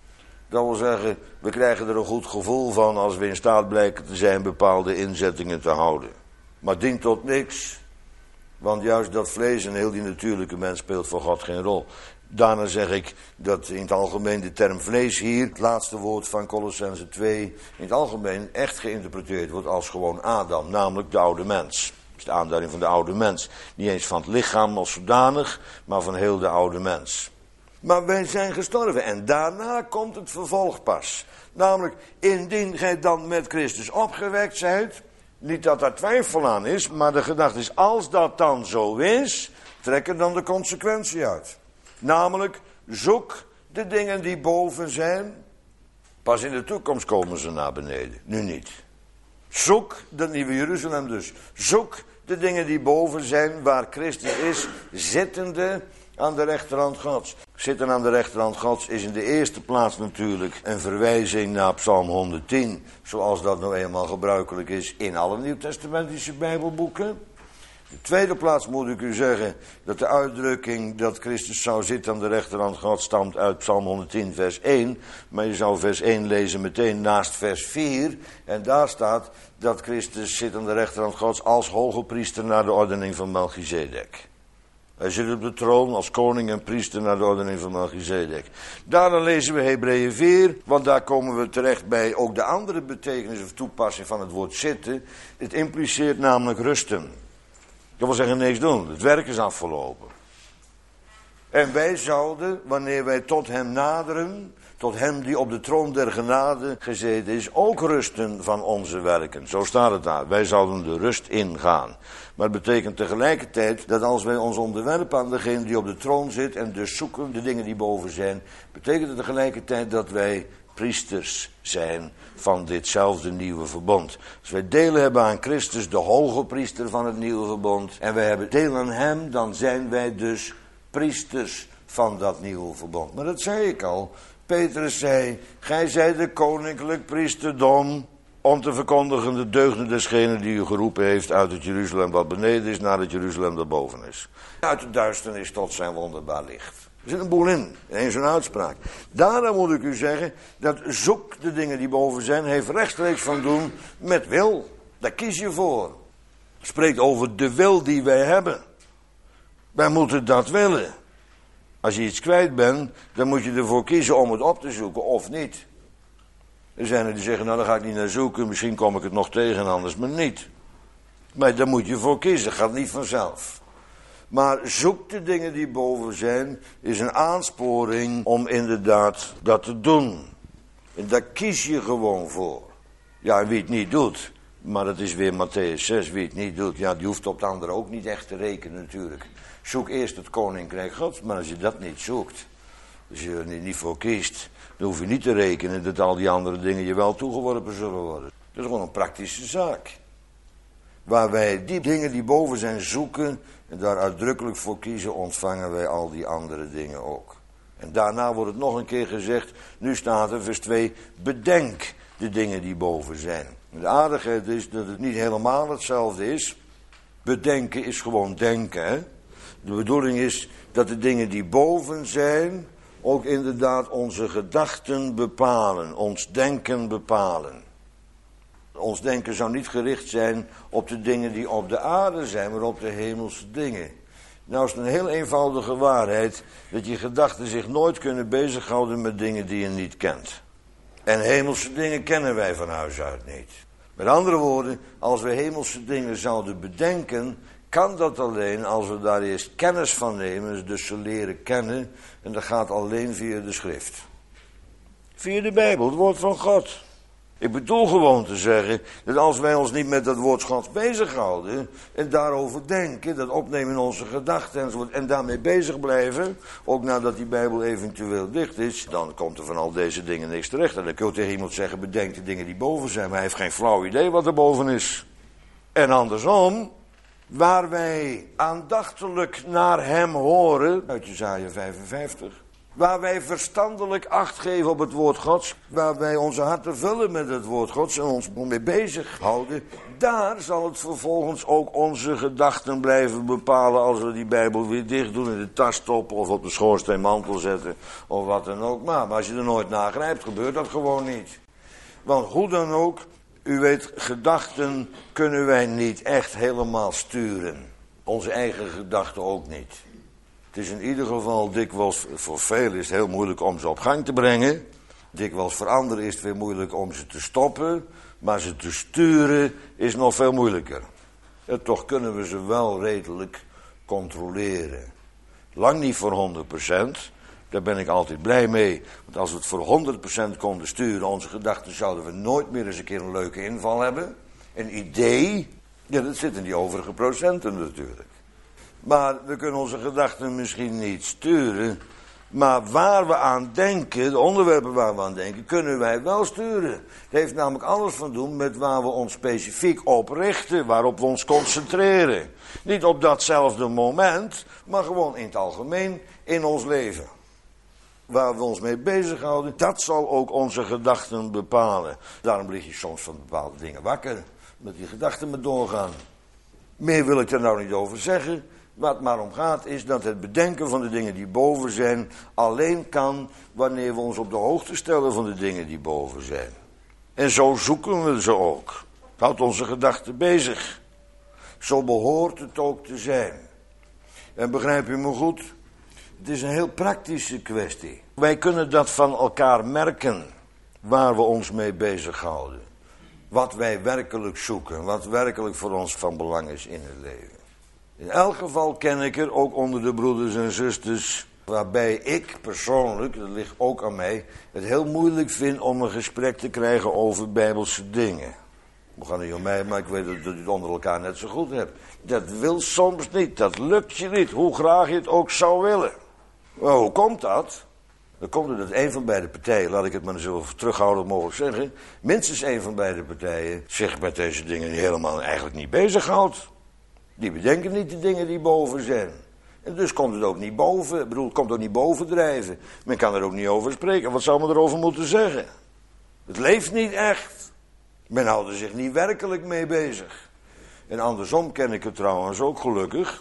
Dat wil zeggen, we krijgen er een goed gevoel van als we in staat blijken te zijn bepaalde inzettingen te houden. Maar het dient tot niks. Want juist dat vlees en heel die natuurlijke mens speelt voor God geen rol. Daarna zeg ik dat in het algemeen de term vlees hier, het laatste woord van Kolossenzen twee, in het algemeen echt geïnterpreteerd wordt als gewoon Adam, namelijk de oude mens. Dat is de aanduiding van de oude mens. Niet eens van het lichaam als zodanig, maar van heel de oude mens. Maar wij zijn gestorven en daarna komt het vervolg pas. Namelijk, indien gij dan met Christus opgewekt zijt, niet dat daar twijfel aan is, maar de gedachte is, als dat dan zo is, trek er dan de consequentie uit. Namelijk, zoek de dingen die boven zijn. Pas in de toekomst komen ze naar beneden, nu niet. Zoek dat nieuwe Jeruzalem dus. Zoek de dingen die boven zijn, waar Christus is, zittende aan de rechterhand Gods. Zitten aan de rechterhand Gods is in de eerste plaats natuurlijk een verwijzing naar Psalm honderdtien. Zoals dat nou eenmaal gebruikelijk is in alle Nieuwtestamentische Bijbelboeken. In de tweede plaats moet ik u zeggen dat de uitdrukking dat Christus zou zitten aan de rechterhand Gods stamt uit Psalm honderdtien vers één. Maar je zou vers één lezen meteen naast vers vier. En daar staat dat Christus zit aan de rechterhand Gods als hoge priester naar de ordening van Melchizedek. Hij zit op de troon als koning en priester naar de ordening van Melchizedek. Daarna lezen we Hebreeën vier, want daar komen we terecht bij ook de andere betekenis of toepassing van het woord zitten. Het impliceert namelijk rusten. Dat wil zeggen niks doen, het werk is afgelopen. En wij zouden, wanneer wij tot hem naderen, tot hem die op de troon der genade gezeten is, ook rusten van onze werken. Zo staat het daar. Wij zouden de rust ingaan. Maar het betekent tegelijkertijd dat als wij ons onderwerpen aan degene die op de troon zit en dus zoeken de dingen die boven zijn, betekent het tegelijkertijd dat wij priesters zijn van ditzelfde nieuwe verbond. Als wij delen hebben aan Christus, de hoge priester van het nieuwe verbond, en wij hebben deel aan hem, dan zijn wij dus priesters van dat nieuwe verbond. Maar dat zei ik al. Petrus zei, gij zijt de koninklijk priesterdom om te verkondigen de deugden desgene die u geroepen heeft uit het Jeruzalem wat beneden is naar het Jeruzalem dat boven is. Uit de duisternis tot zijn wonderbaar licht. Er zit een boel in, in zo'n uitspraak. Daarom moet ik u zeggen, dat zoek de dingen die boven zijn, heeft rechtstreeks van doen met wil. Daar kies je voor. Het spreekt over de wil die wij hebben. Wij moeten dat willen. Als je iets kwijt bent, dan moet je ervoor kiezen om het op te zoeken of niet. Er zijn er die zeggen, nou daar ga ik niet naar zoeken, misschien kom ik het nog tegen, anders maar niet. Maar daar moet je voor kiezen, gaat niet vanzelf. Maar zoek de dingen die boven zijn, is een aansporing om inderdaad dat te doen. En daar kies je gewoon voor. Ja, wie het niet doet, maar dat is weer Matthäus zes, wie het niet doet, ja, die hoeft op de anderen ook niet echt te rekenen natuurlijk. Zoek eerst het koninkrijk Gods, maar als je dat niet zoekt, als je er niet voor kiest, dan hoef je niet te rekenen dat al die andere dingen je wel toegeworpen zullen worden. Dat is gewoon een praktische zaak. Waar wij die dingen die boven zijn zoeken en daar uitdrukkelijk voor kiezen, ontvangen wij al die andere dingen ook. En daarna wordt het nog een keer gezegd, nu staat er vers twee, bedenk de dingen die boven zijn. De aardigheid is dat het niet helemaal hetzelfde is. Bedenken is gewoon denken, hè? De bedoeling is dat de dingen die boven zijn ook inderdaad onze gedachten bepalen, ons denken bepalen. Ons denken zou niet gericht zijn op de dingen die op de aarde zijn, maar op de hemelse dingen. Nou is het een heel eenvoudige waarheid dat je gedachten zich nooit kunnen bezighouden met dingen die je niet kent. En hemelse dingen kennen wij van huis uit niet. Met andere woorden, als we hemelse dingen zouden bedenken, kan dat alleen als we daar eerst kennis van nemen, dus ze leren kennen. En dat gaat alleen via de schrift. Via de Bijbel, het woord van God. Ik bedoel gewoon te zeggen dat als wij ons niet met dat woord Gods bezighouden en daarover denken, dat opnemen in onze gedachten enzovoort, en daarmee bezig blijven, ook nadat die Bijbel eventueel dicht is, dan komt er van al deze dingen niks terecht. En dan kun je tegen iemand zeggen, bedenk de dingen die boven zijn, maar hij heeft geen flauw idee wat er boven is. En andersom, waar wij aandachtiglijk naar hem horen, uit Jesaja vijfenvijftig, waar wij verstandelijk acht geven op het woord Gods, waar wij onze harten vullen met het woord Gods en ons mee bezighouden, daar zal het vervolgens ook onze gedachten blijven bepalen als we die Bijbel weer dicht doen, in de tas stoppen of op de schoorsteenmantel zetten of wat dan ook. Maar, maar als je er nooit naar grijpt, gebeurt dat gewoon niet. Want hoe dan ook, u weet, gedachten kunnen wij niet echt helemaal sturen. Onze eigen gedachten ook niet. Het is in ieder geval dikwijls, voor velen is het heel moeilijk om ze op gang te brengen. Dikwijls voor anderen is het weer moeilijk om ze te stoppen. Maar ze te sturen is nog veel moeilijker. En toch kunnen we ze wel redelijk controleren. Lang niet voor honderd procent. Daar ben ik altijd blij mee. Want als we het voor honderd procent konden sturen, onze gedachten, zouden we nooit meer eens een keer een leuke inval hebben. Een idee. Ja, dat zit in die overige procenten natuurlijk. Maar we kunnen onze gedachten misschien niet sturen. Maar waar we aan denken, de onderwerpen waar we aan denken, kunnen wij wel sturen. Het heeft namelijk alles van doen met waar we ons specifiek op richten, waarop we ons concentreren. Niet op datzelfde moment, maar gewoon in het algemeen in ons leven. Waar we ons mee bezighouden, dat zal ook onze gedachten bepalen. Daarom lig je soms van bepaalde dingen wakker, omdat die gedachten maar doorgaan. Meer wil ik er nou niet over zeggen. Wat maar om gaat is dat het bedenken van de dingen die boven zijn alleen kan wanneer we ons op de hoogte stellen van de dingen die boven zijn. En zo zoeken we ze ook. Het houdt onze gedachten bezig. Zo behoort het ook te zijn. En begrijp je me goed? Het is een heel praktische kwestie. Wij kunnen dat van elkaar merken waar we ons mee bezighouden. Wat wij werkelijk zoeken, wat werkelijk voor ons van belang is in het leven. In elk geval ken ik er, ook onder de broeders en zusters, Waarbij ik persoonlijk, dat ligt ook aan mij, het heel moeilijk vind om een gesprek te krijgen over bijbelse dingen. We gaan niet om mij, maar ik weet dat je het onder elkaar net zo goed hebt. Dat wil soms niet, dat lukt je niet, hoe graag je het ook zou willen. Maar hoe komt dat? Dan komt het dat een van beide partijen, laat ik het maar zo terughoudend mogelijk zeggen, minstens een van beide partijen zich met deze dingen helemaal eigenlijk niet bezighoudt. Die bedenken niet de dingen die boven zijn. En dus komt het ook niet boven, ik bedoel, het komt ook niet bovendrijven. Men kan er ook niet over spreken, wat zou men erover moeten zeggen? Het leeft niet echt. Men houdt er zich niet werkelijk mee bezig. En andersom ken ik het trouwens ook gelukkig.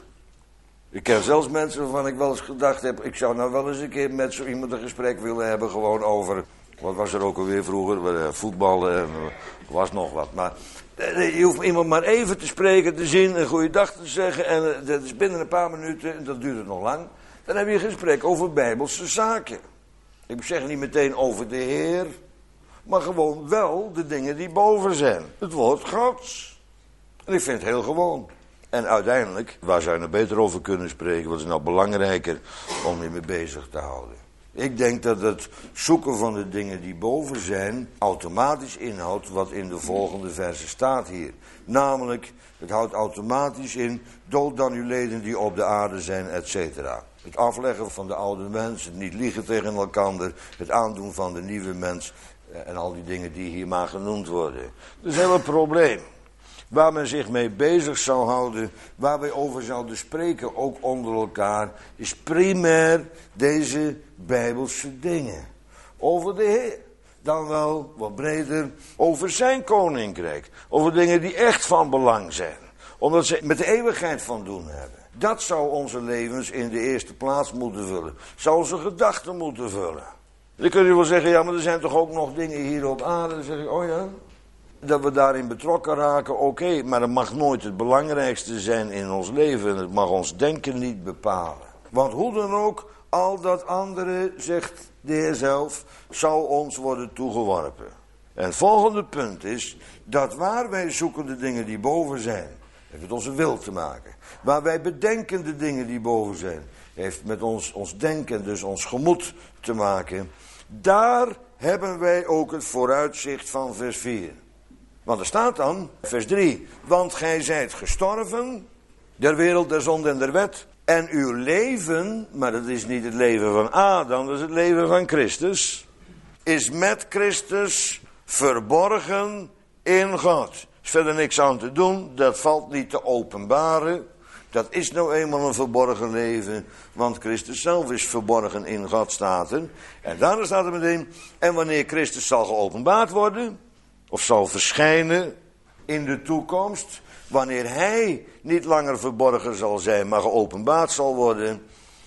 Ik ken zelfs mensen waarvan ik wel eens gedacht heb, ik zou nou wel eens een keer met zo iemand een gesprek willen hebben, gewoon over, wat was er ook alweer vroeger, voetballen en was nog wat. Maar je hoeft iemand maar even te spreken, te zien, een goede dag te zeggen en dat is binnen een paar minuten, en dat duurt het nog lang, dan heb je een gesprek over bijbelse zaken. Ik zeg niet meteen over de Heer, maar gewoon wel de dingen die boven zijn. Het woord Gods. En ik vind het heel gewoon. En uiteindelijk, waar zou je nou beter over kunnen spreken? Wat is nou belangrijker om je mee bezig te houden? Ik denk dat het zoeken van de dingen die boven zijn automatisch inhoudt wat in de volgende verse staat hier. Namelijk, het houdt automatisch in, dood dan uw leden die op de aarde zijn, et cetera. Het afleggen van de oude mens, het niet liegen tegen elkaar, het aandoen van de nieuwe mens en al die dingen die hier maar genoemd worden. Dat is heel een probleem. Waar men zich mee bezig zou houden, waar wij over zouden spreken, ook onder elkaar, is primair deze bijbelse dingen. Over de Heer. Dan wel wat breder over zijn koninkrijk. Over dingen die echt van belang zijn. Omdat ze met de eeuwigheid van doen hebben. Dat zou onze levens in de eerste plaats moeten vullen. Zou onze gedachten moeten vullen. Dan kun je wel zeggen, ja, maar er zijn toch ook nog dingen hier op aarde. Dan zeg ik, oh ja. Dat we daarin betrokken raken, oké, okay, maar het mag nooit het belangrijkste zijn in ons leven. Het mag ons denken niet bepalen. Want hoe dan ook, al dat andere, zegt de Heer zelf, zou ons worden toegeworpen. En het volgende punt is, dat waar wij zoeken de dingen die boven zijn, heeft met onze wil te maken. Waar wij bedenken de dingen die boven zijn, heeft met ons, ons denken, dus ons gemoed te maken. Daar hebben wij ook het vooruitzicht van vers vier. Want er staat dan, vers drie, want gij zijt gestorven, der wereld, der zonde en der wet. En uw leven, maar dat is niet het leven van Adam, dat is het leven van Christus, is met Christus verborgen in God. Er is verder niks aan te doen, dat valt niet te openbaren. Dat is nou eenmaal een verborgen leven, want Christus zelf is verborgen in God, staat er. En daarna staat er meteen, en wanneer Christus zal geopenbaard worden, of zal verschijnen in de toekomst, wanneer hij niet langer verborgen zal zijn, maar geopenbaard zal worden.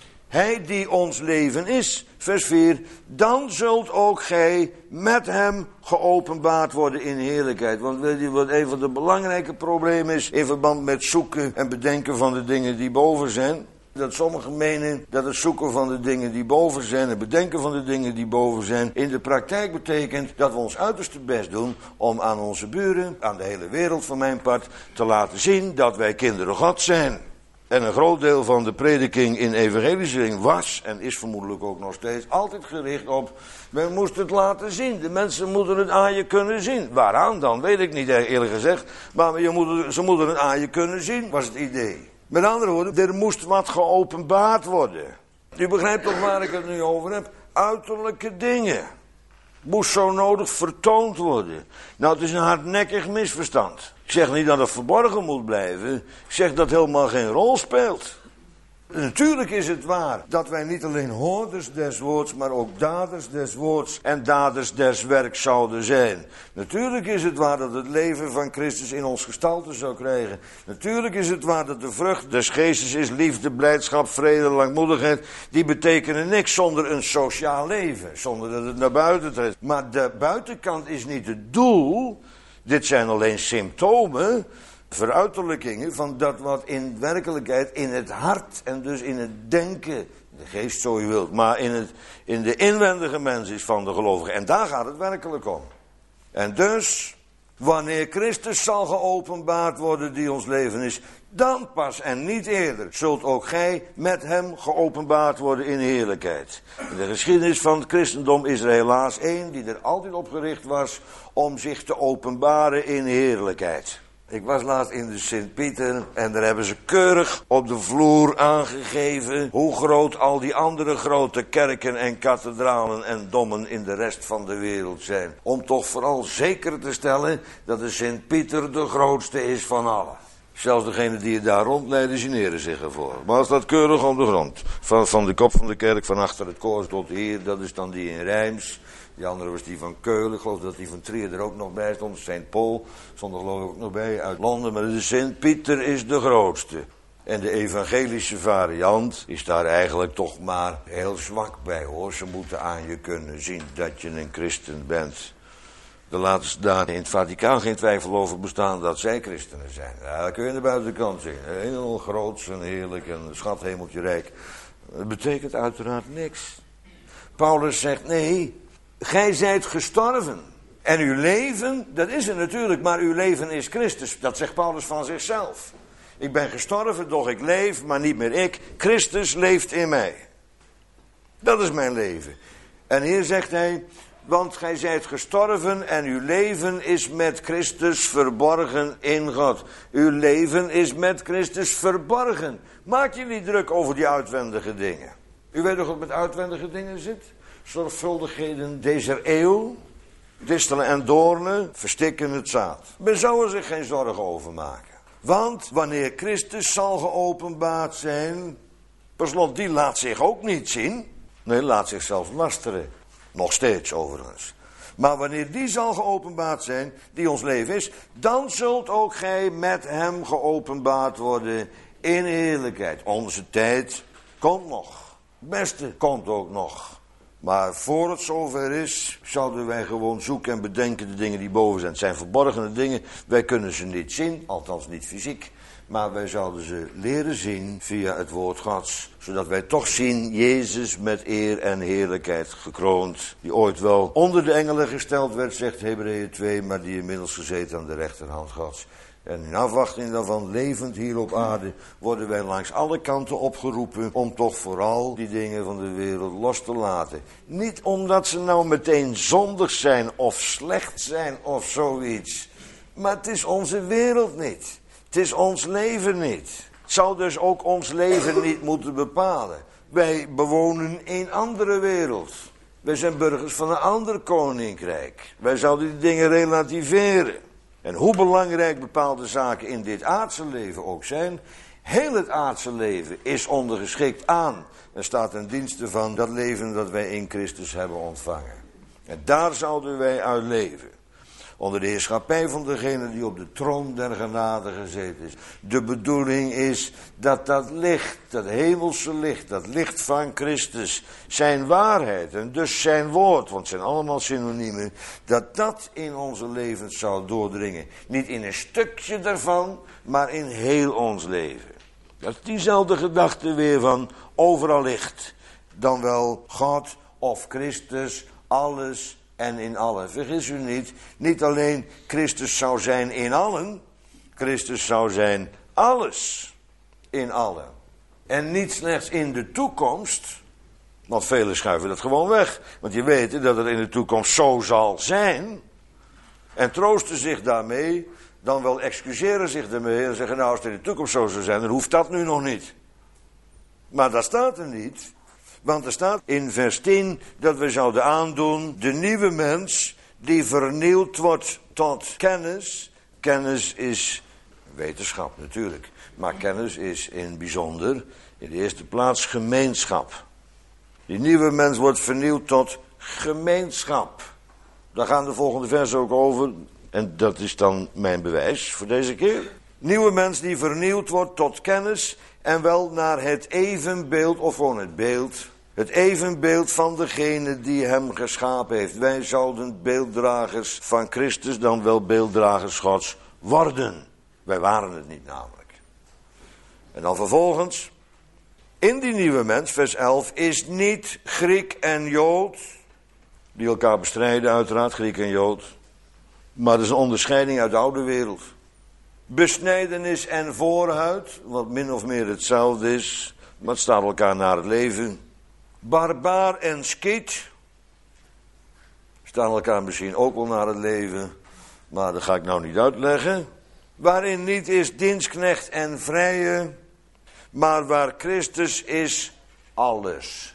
Hij die ons leven is, vers vier, dan zult ook gij met hem geopenbaard worden in heerlijkheid. Want weet je wat een van de belangrijke problemen is in verband met zoeken en bedenken van de dingen die boven zijn? Dat sommigen menen dat het zoeken van de dingen die boven zijn, het bedenken van de dingen die boven zijn, in de praktijk betekent dat we ons uiterste best doen om aan onze buren, aan de hele wereld van mijn part, te laten zien dat wij kinderen God zijn. En een groot deel van de prediking in evangelisering was, en is vermoedelijk ook nog steeds, altijd gericht op, men moest het laten zien. De mensen moeten het aan je kunnen zien. Waaraan dan, weet ik niet eerlijk gezegd, maar je moet, ze moeten het aan je kunnen zien, was het idee. Met andere woorden, er moest wat geopenbaard worden. U begrijpt toch waar ik het nu over heb? Uiterlijke dingen. Moest zo nodig vertoond worden. Nou, het is een hardnekkig misverstand. Ik zeg niet dat het verborgen moet blijven. Ik zeg dat het helemaal geen rol speelt. Natuurlijk is het waar dat wij niet alleen hoorders des woords, maar ook daders des woords en daders des werks zouden zijn. Natuurlijk is het waar dat het leven van Christus in ons gestalte zou krijgen. Natuurlijk is het waar dat de vrucht des geestes is liefde, blijdschap, vrede, langmoedigheid. Die betekenen niks zonder een sociaal leven, zonder dat het naar buiten trekt. Maar de buitenkant is niet het doel. Dit zijn alleen symptomen, veruiterlijkingen van dat wat in werkelijkheid in het hart en dus in het denken, de geest zo je wilt, maar in, het, in de inwendige mens is van de gelovigen. En daar gaat het werkelijk om. En dus Wanneer Christus zal geopenbaard worden die ons leven is, dan pas en niet eerder zult ook gij met hem geopenbaard worden in heerlijkheid. In de geschiedenis van het christendom is er helaas één die er altijd op gericht was om zich te openbaren in heerlijkheid. Ik was laatst in de Sint-Pieter en daar hebben ze keurig op de vloer aangegeven hoe groot al die andere grote kerken en kathedralen en dommen in de rest van de wereld zijn. Om toch vooral zeker te stellen dat de Sint-Pieter de grootste is van allen. Zelfs degene die je daar rondleiden generen zich ervoor. Maar als dat keurig op de grond. Van, van de kop van de kerk, van achter het koor tot hier, dat is dan die in Reims. Die andere was die van Keulen. Ik geloof dat die van Trier er ook nog bij stond. Saint Paul stond er geloof ik ook nog bij uit Londen. Maar de Sint-Pieter is de grootste. En de evangelische variant is daar eigenlijk toch maar heel zwak bij hoor. Ze moeten aan je kunnen zien dat je een christen bent. Er laten daar in het Vaticaan geen twijfel over bestaan dat zij christenen zijn. Ja, dat kun je aan de buitenkant zien. Heel groot en heerlijk en schathemeltje rijk. Dat betekent uiteraard niks. Paulus zegt nee, gij zijt gestorven. En uw leven, dat is er natuurlijk, maar uw leven is Christus. Dat zegt Paulus van zichzelf. Ik ben gestorven, doch ik leef, maar niet meer ik. Christus leeft in mij. Dat is mijn leven. En hier zegt hij, want gij zijt gestorven en uw leven is met Christus verborgen in God. Uw leven is met Christus verborgen. Maak je niet druk over die uitwendige dingen. U weet toch wat met uitwendige dingen zit? Zorgvuldigheden deze eeuw, distelen en doornen, verstikken het zaad. Men zou er zich geen zorgen over maken. Want wanneer Christus zal geopenbaard zijn, per slot die laat zich ook niet zien. Nee, laat zich zelfs lasteren. Nog steeds overigens. Maar wanneer die zal geopenbaard zijn, die ons leven is, dan zult ook gij met hem geopenbaard worden in heerlijkheid. Onze tijd komt nog. Het beste komt ook nog. Maar voor het zover is, zouden wij gewoon zoeken en bedenken de dingen die boven zijn. Het zijn verborgene dingen, wij kunnen ze niet zien, althans niet fysiek. Maar wij zouden ze leren zien via het woord Gods. Zodat wij toch zien Jezus met eer en heerlijkheid gekroond. Die ooit wel onder de engelen gesteld werd, zegt Hebreeën twee. Maar die inmiddels gezeten aan de rechterhand Gods. En in afwachting daarvan, levend hier op aarde, worden wij langs alle kanten opgeroepen om toch vooral die dingen van de wereld los te laten. Niet omdat ze nou meteen zondig zijn of slecht zijn of zoiets. Maar het is onze wereld niet. Het is ons leven niet. Het zou dus ook ons leven niet moeten bepalen. Wij bewonen een andere wereld. Wij zijn burgers van een ander koninkrijk. Wij zouden die dingen relativeren. En hoe belangrijk bepaalde zaken in dit aardse leven ook zijn, heel het aardse leven is ondergeschikt aan en staat ten dienste van dat leven dat wij in Christus hebben ontvangen. En daar zouden wij uit leven. Onder de heerschappij van degene die op de troon der genade gezeten is. De bedoeling is dat dat licht, dat hemelse licht, dat licht van Christus, zijn waarheid en dus zijn woord, want het zijn allemaal synoniemen, dat dat in onze levens zou doordringen. Niet in een stukje daarvan, maar in heel ons leven. Dat is diezelfde gedachte weer van overal licht, dan wel God of Christus, alles en in allen. Vergis u niet, niet alleen Christus zou zijn in allen, Christus zou zijn alles in allen. En niet slechts in de toekomst, want velen schuiven dat gewoon weg. Want die weten dat het in de toekomst zo zal zijn en troosten zich daarmee, dan wel excuseren zich daarmee en zeggen, nou als het in de toekomst zo zou zijn, dan hoeft dat nu nog niet. Maar dat staat er niet. Want er staat in vers tien dat we zouden aandoen de nieuwe mens die vernieuwd wordt tot kennis. Kennis is wetenschap natuurlijk, maar kennis is in bijzonder in de eerste plaats gemeenschap. Die nieuwe mens wordt vernieuwd tot gemeenschap. Daar gaan de volgende versen ook over en dat is dan mijn bewijs voor deze keer. Nieuwe mens die vernieuwd wordt tot kennis en wel naar het evenbeeld of gewoon het beeld. Het evenbeeld van degene die hem geschapen heeft. Wij zouden beelddragers van Christus, dan wel beelddragers Gods worden. Wij waren het niet namelijk. En dan vervolgens, in die nieuwe mens, vers elf, is niet Griek en Jood, die elkaar bestrijden uiteraard, Griek en Jood. Maar dat is een onderscheiding uit de oude wereld. Besnijdenis en voorhuid, wat min of meer hetzelfde is, maar het staat elkaar naar het leven. Barbaar en skiet staan elkaar misschien ook wel naar het leven, maar dat ga ik nou niet uitleggen. Waarin niet is dienstknecht en vrije, maar waar Christus is alles.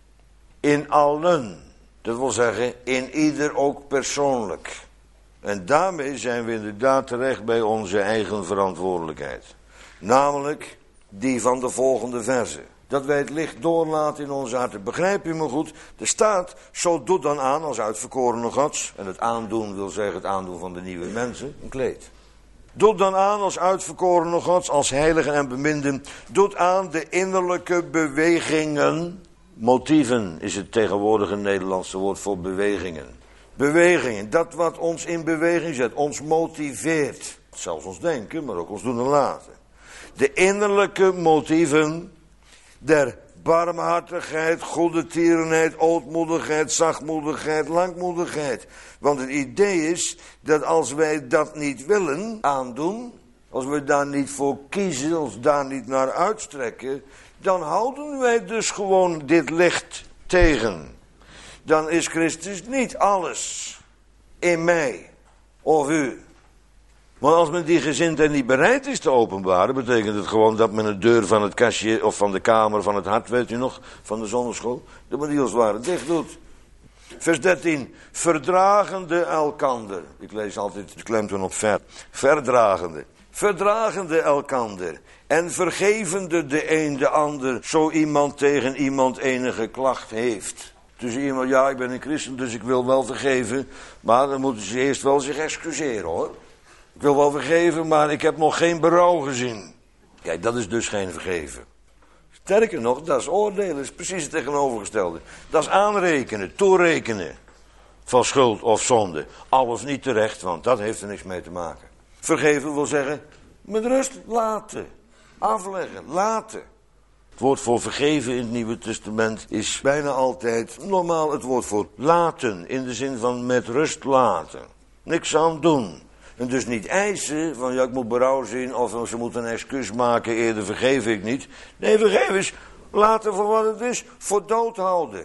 In allen, dat wil zeggen in ieder ook persoonlijk. En daarmee zijn we inderdaad terecht bij onze eigen verantwoordelijkheid. Namelijk die van de volgende verse. Dat wij het licht doorlaten in onze harten. Begrijp je me goed? Er staat, zo doet dan aan als uitverkorene Gods. En het aandoen wil zeggen het aandoen van de nieuwe mensen. Een kleed. Doet dan aan als uitverkorene Gods, als heiligen en beminden. Doet aan de innerlijke bewegingen. Motieven is het tegenwoordige Nederlandse woord voor bewegingen. Bewegingen, dat wat ons in beweging zet, ons motiveert. Zelfs ons denken, maar ook ons doen en laten. De innerlijke motieven der barmhartigheid, goedertierenheid, ootmoedigheid, zachtmoedigheid, langmoedigheid. Want het idee is dat als wij dat niet willen aandoen, als we daar niet voor kiezen, als we daar niet naar uitstrekken, dan houden wij dus gewoon dit licht tegen. Dan is Christus niet alles in mij of u. Maar als men die gezindheid niet bereid is te openbaren, betekent het gewoon dat men de deur van het kastje of van de kamer van het hart, weet u nog, van de zonneschool, dat men die als het ware dicht doet. Vers dertien, verdragende elkander. Ik lees altijd de klemtoon op ver. Verdragende. Verdragende elkander. En vergevende de een de ander, zo iemand tegen iemand enige klacht heeft. Dus iemand, ja, ik ben een christen, dus ik wil wel vergeven. Maar dan moeten ze eerst wel zich excuseren, hoor. Ik wil wel vergeven, maar ik heb nog geen berouw gezien. Kijk, dat is dus geen vergeven. Sterker nog, dat is oordelen, dat is precies het tegenovergestelde. Dat is aanrekenen, toerekenen van schuld of zonde. Al of niet terecht, want dat heeft er niks mee te maken. Vergeven wil zeggen, met rust laten, afleggen, laten. Het woord voor vergeven in het Nieuwe Testament is bijna altijd normaal het woord voor laten. In de zin van met rust laten. Niks aan doen. En dus niet eisen van ja ik moet berouw zien of ze moeten een excuus maken eerder vergeef ik niet. Nee, vergeven is laten voor wat het is, voor dood houden.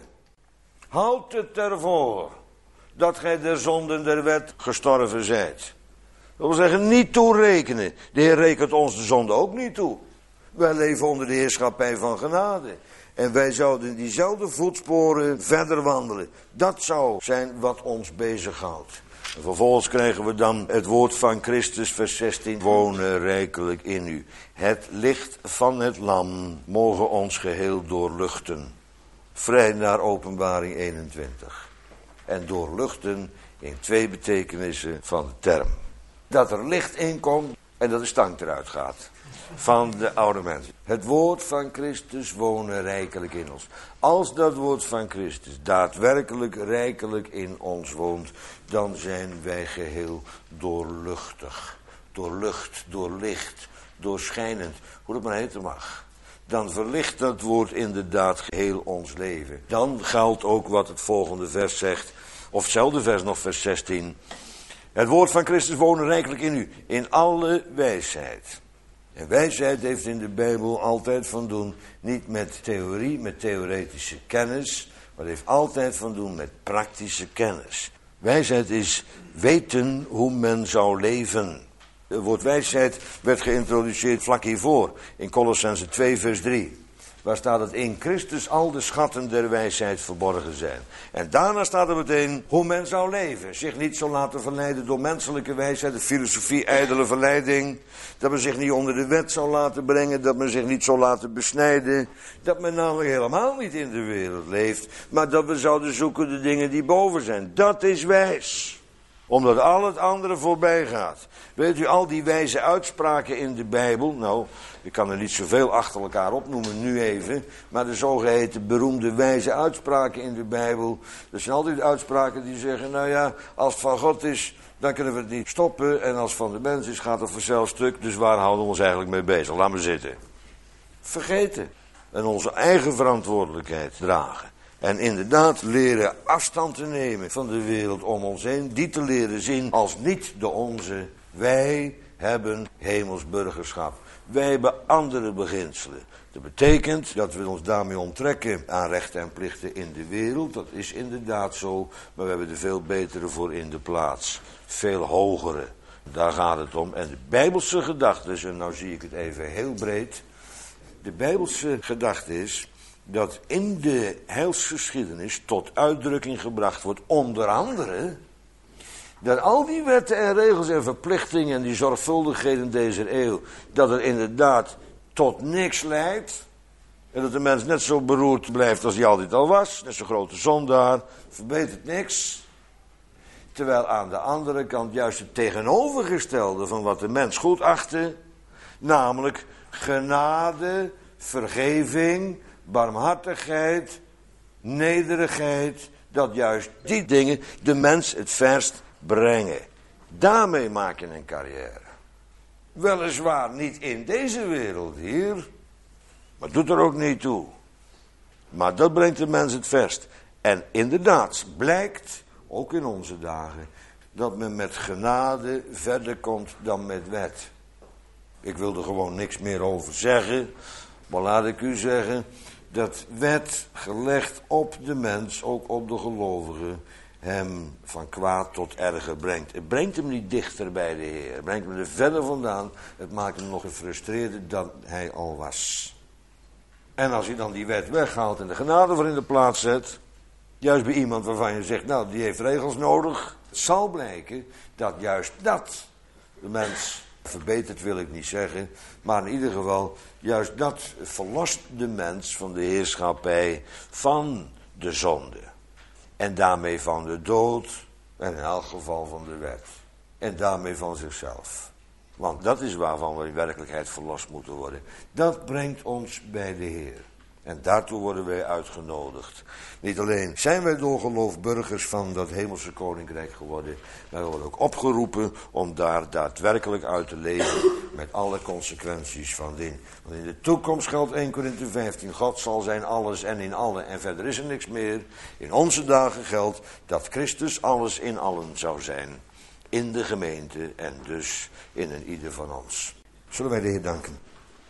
Houd het ervoor dat gij der zonden der wet gestorven zijt. Dat wil zeggen niet toerekenen. De Heer rekent ons de zonde ook niet toe. Wij leven onder de heerschappij van genade. En wij zouden in diezelfde voetsporen verder wandelen. Dat zou zijn wat ons bezighoudt. En vervolgens krijgen we dan het woord van Christus, vers zestien. Wonen rijkelijk in u. Het licht van het lam mogen ons geheel doorluchten. Vrij naar Openbaring eenentwintig. En doorluchten in twee betekenissen van de term. Dat er licht in komt en dat de stank eruit gaat. Van de oude mensen. Het woord van Christus wonen rijkelijk in ons. Als dat woord van Christus daadwerkelijk rijkelijk in ons woont, dan zijn wij geheel doorluchtig. Doorlucht, doorlicht, doorschijnend, hoe dat maar heten mag. Dan verlicht dat woord inderdaad geheel ons leven. Dan geldt ook wat het volgende vers zegt, of hetzelfde vers nog, vers zestien. Het woord van Christus wonen rijkelijk in u, in alle wijsheid. En wijsheid heeft in de Bijbel altijd van doen, niet met theorie, met theoretische kennis, maar het heeft altijd van doen met praktische kennis. Wijsheid is weten hoe men zou leven. Het woord wijsheid werd geïntroduceerd vlak hiervoor, in Kolossenzen twee vers drie. Waar staat het in Christus al de schatten der wijsheid verborgen zijn. En daarna staat er meteen hoe men zou leven. Zich niet zo laten verleiden door menselijke wijsheid, de filosofie, ijdele verleiding. Dat men zich niet onder de wet zou laten brengen, dat men zich niet zou laten besnijden. Dat men namelijk helemaal niet in de wereld leeft, maar dat we zouden zoeken de dingen die boven zijn. Dat is wijs. Omdat al het andere voorbij gaat. Weet u, al die wijze uitspraken in de Bijbel. Nou, ik kan er niet zoveel achter elkaar opnoemen nu even. Maar de zogeheten beroemde wijze uitspraken in de Bijbel. Dat zijn altijd uitspraken die zeggen, nou ja, als het van God is, dan kunnen we het niet stoppen. En als het van de mens is, gaat het vanzelf stuk. Dus waar houden we ons eigenlijk mee bezig? Laat maar zitten. Vergeten. En onze eigen verantwoordelijkheid dragen. En inderdaad leren afstand te nemen van de wereld om ons heen. Die te leren zien als niet de onze. Wij hebben hemels burgerschap. Wij hebben andere beginselen. Dat betekent dat we ons daarmee onttrekken aan rechten en plichten in de wereld. Dat is inderdaad zo, maar we hebben er veel betere voor in de plaats. Veel hogere. Daar gaat het om. En de Bijbelse gedachte is, en nou zie ik het even heel breed. De Bijbelse gedachte is dat in de heilsgeschiedenis tot uitdrukking gebracht wordt, onder andere, dat al die wetten en regels en verplichtingen en die zorgvuldigheden deze eeuw, dat het inderdaad tot niks leidt. En dat de mens net zo beroerd blijft als hij altijd al was. Net zo'n grote zondaar, verbetert niks. Terwijl aan de andere kant juist het tegenovergestelde van wat de mens goed achtte, namelijk genade, vergeving, barmhartigheid, nederigheid, dat juist die dingen de mens het verst brengen. Daarmee maak je een carrière. Weliswaar niet in deze wereld hier, maar doet er ook niet toe. Maar dat brengt de mens het verst. En inderdaad blijkt, ook in onze dagen, dat men met genade verder komt dan met wet. Ik wil er gewoon niks meer over zeggen, maar laat ik u zeggen dat wet gelegd op de mens, ook op de gelovige, hem van kwaad tot erger brengt. Het brengt hem niet dichter bij de Heer. Het brengt hem er verder vandaan. Het maakt hem nog gefrustreerder dan hij al was. En als je dan die wet weghaalt en de genade voor in de plaats zet, juist bij iemand waarvan je zegt, nou, die heeft regels nodig, het zal blijken dat juist dat de mens verbetert, wil ik niet zeggen, maar in ieder geval, juist dat verlost de mens van de heerschappij van de zonde. En daarmee van de dood, en in elk geval van de wet. En daarmee van zichzelf. Want dat is waarvan we in werkelijkheid verlost moeten worden. Dat brengt ons bij de Heer. En daartoe worden wij uitgenodigd. Niet alleen zijn wij door geloof burgers van dat hemelse koninkrijk geworden, maar we worden ook opgeroepen om daar daadwerkelijk uit te leven met alle consequenties van dien. Want in de toekomst geldt Eerste Korinthe vijftien, God zal zijn alles en in allen en verder is er niks meer. In onze dagen geldt dat Christus alles in allen zou zijn. In de gemeente en dus in een ieder van ons. Zullen wij de Heer danken?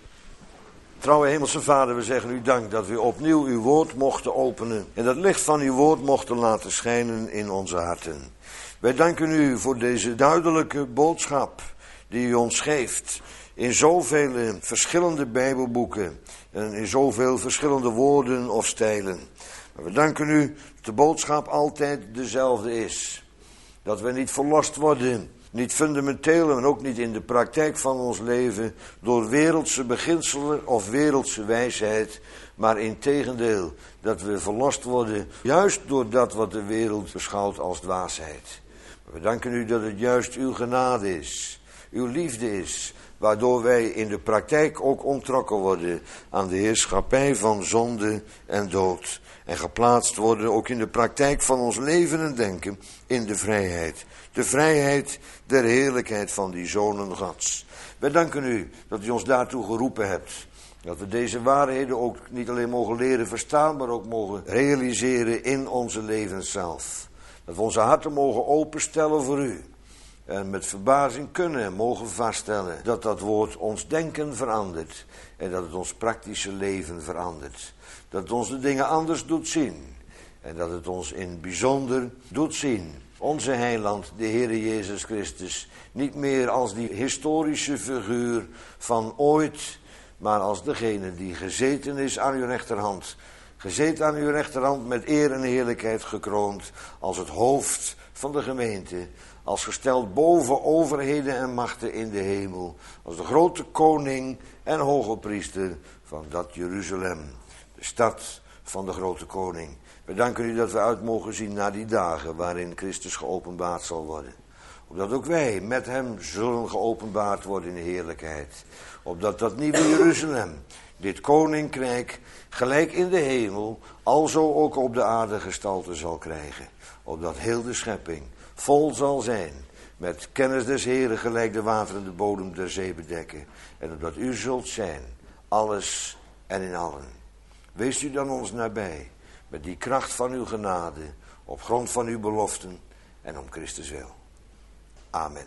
Trouwe Hemelse Vader, we zeggen u dank dat we opnieuw uw woord mochten openen en dat licht van uw woord mochten laten schijnen in onze harten. Wij danken u voor deze duidelijke boodschap die u ons geeft in zoveel verschillende Bijbelboeken en in zoveel verschillende woorden of stijlen. Maar we danken u dat de boodschap altijd dezelfde is. Dat we niet verlost worden, niet fundamenteel en ook niet in de praktijk van ons leven door wereldse beginselen of wereldse wijsheid, maar integendeel dat we verlost worden juist door dat wat de wereld beschouwt als dwaasheid. We danken u dat het juist uw genade is, uw liefde is, waardoor wij in de praktijk ook onttrokken worden aan de heerschappij van zonde en dood. En geplaatst worden ook in de praktijk van ons leven en denken in de vrijheid. De vrijheid der heerlijkheid van die zonen Gods. Wij danken u dat u ons daartoe geroepen hebt. Dat we deze waarheden ook niet alleen mogen leren verstaan, maar ook mogen realiseren in onze levens zelf. Dat we onze harten mogen openstellen voor u. En met verbazing kunnen en mogen vaststellen dat dat woord ons denken verandert. En dat het ons praktische leven verandert. Dat het ons de dingen anders doet zien. En dat het ons in het bijzonder doet zien. Onze heiland, de Heere Jezus Christus, niet meer als die historische figuur van ooit, maar als degene die gezeten is aan uw rechterhand. Gezeten aan uw rechterhand met eer en heerlijkheid gekroond, als het hoofd van de gemeente, als gesteld boven overheden en machten in de hemel, als de grote koning en hoge priester van dat Jeruzalem, de stad van de grote koning. We danken u dat we uit mogen zien naar die dagen waarin Christus geopenbaard zal worden. Opdat ook wij met hem zullen geopenbaard worden in heerlijkheid. Opdat dat nieuwe Jeruzalem, dit koninkrijk, gelijk in de hemel, alzo ook op de aarde gestalte zal krijgen. Opdat heel de schepping vol zal zijn met kennis des Heren, gelijk de wateren de bodem der zee bedekken. En opdat u zult zijn, alles en in allen. Wees u dan ons nabij. met die kracht van uw genade, op grond van uw beloften en om Christus wil. Amen.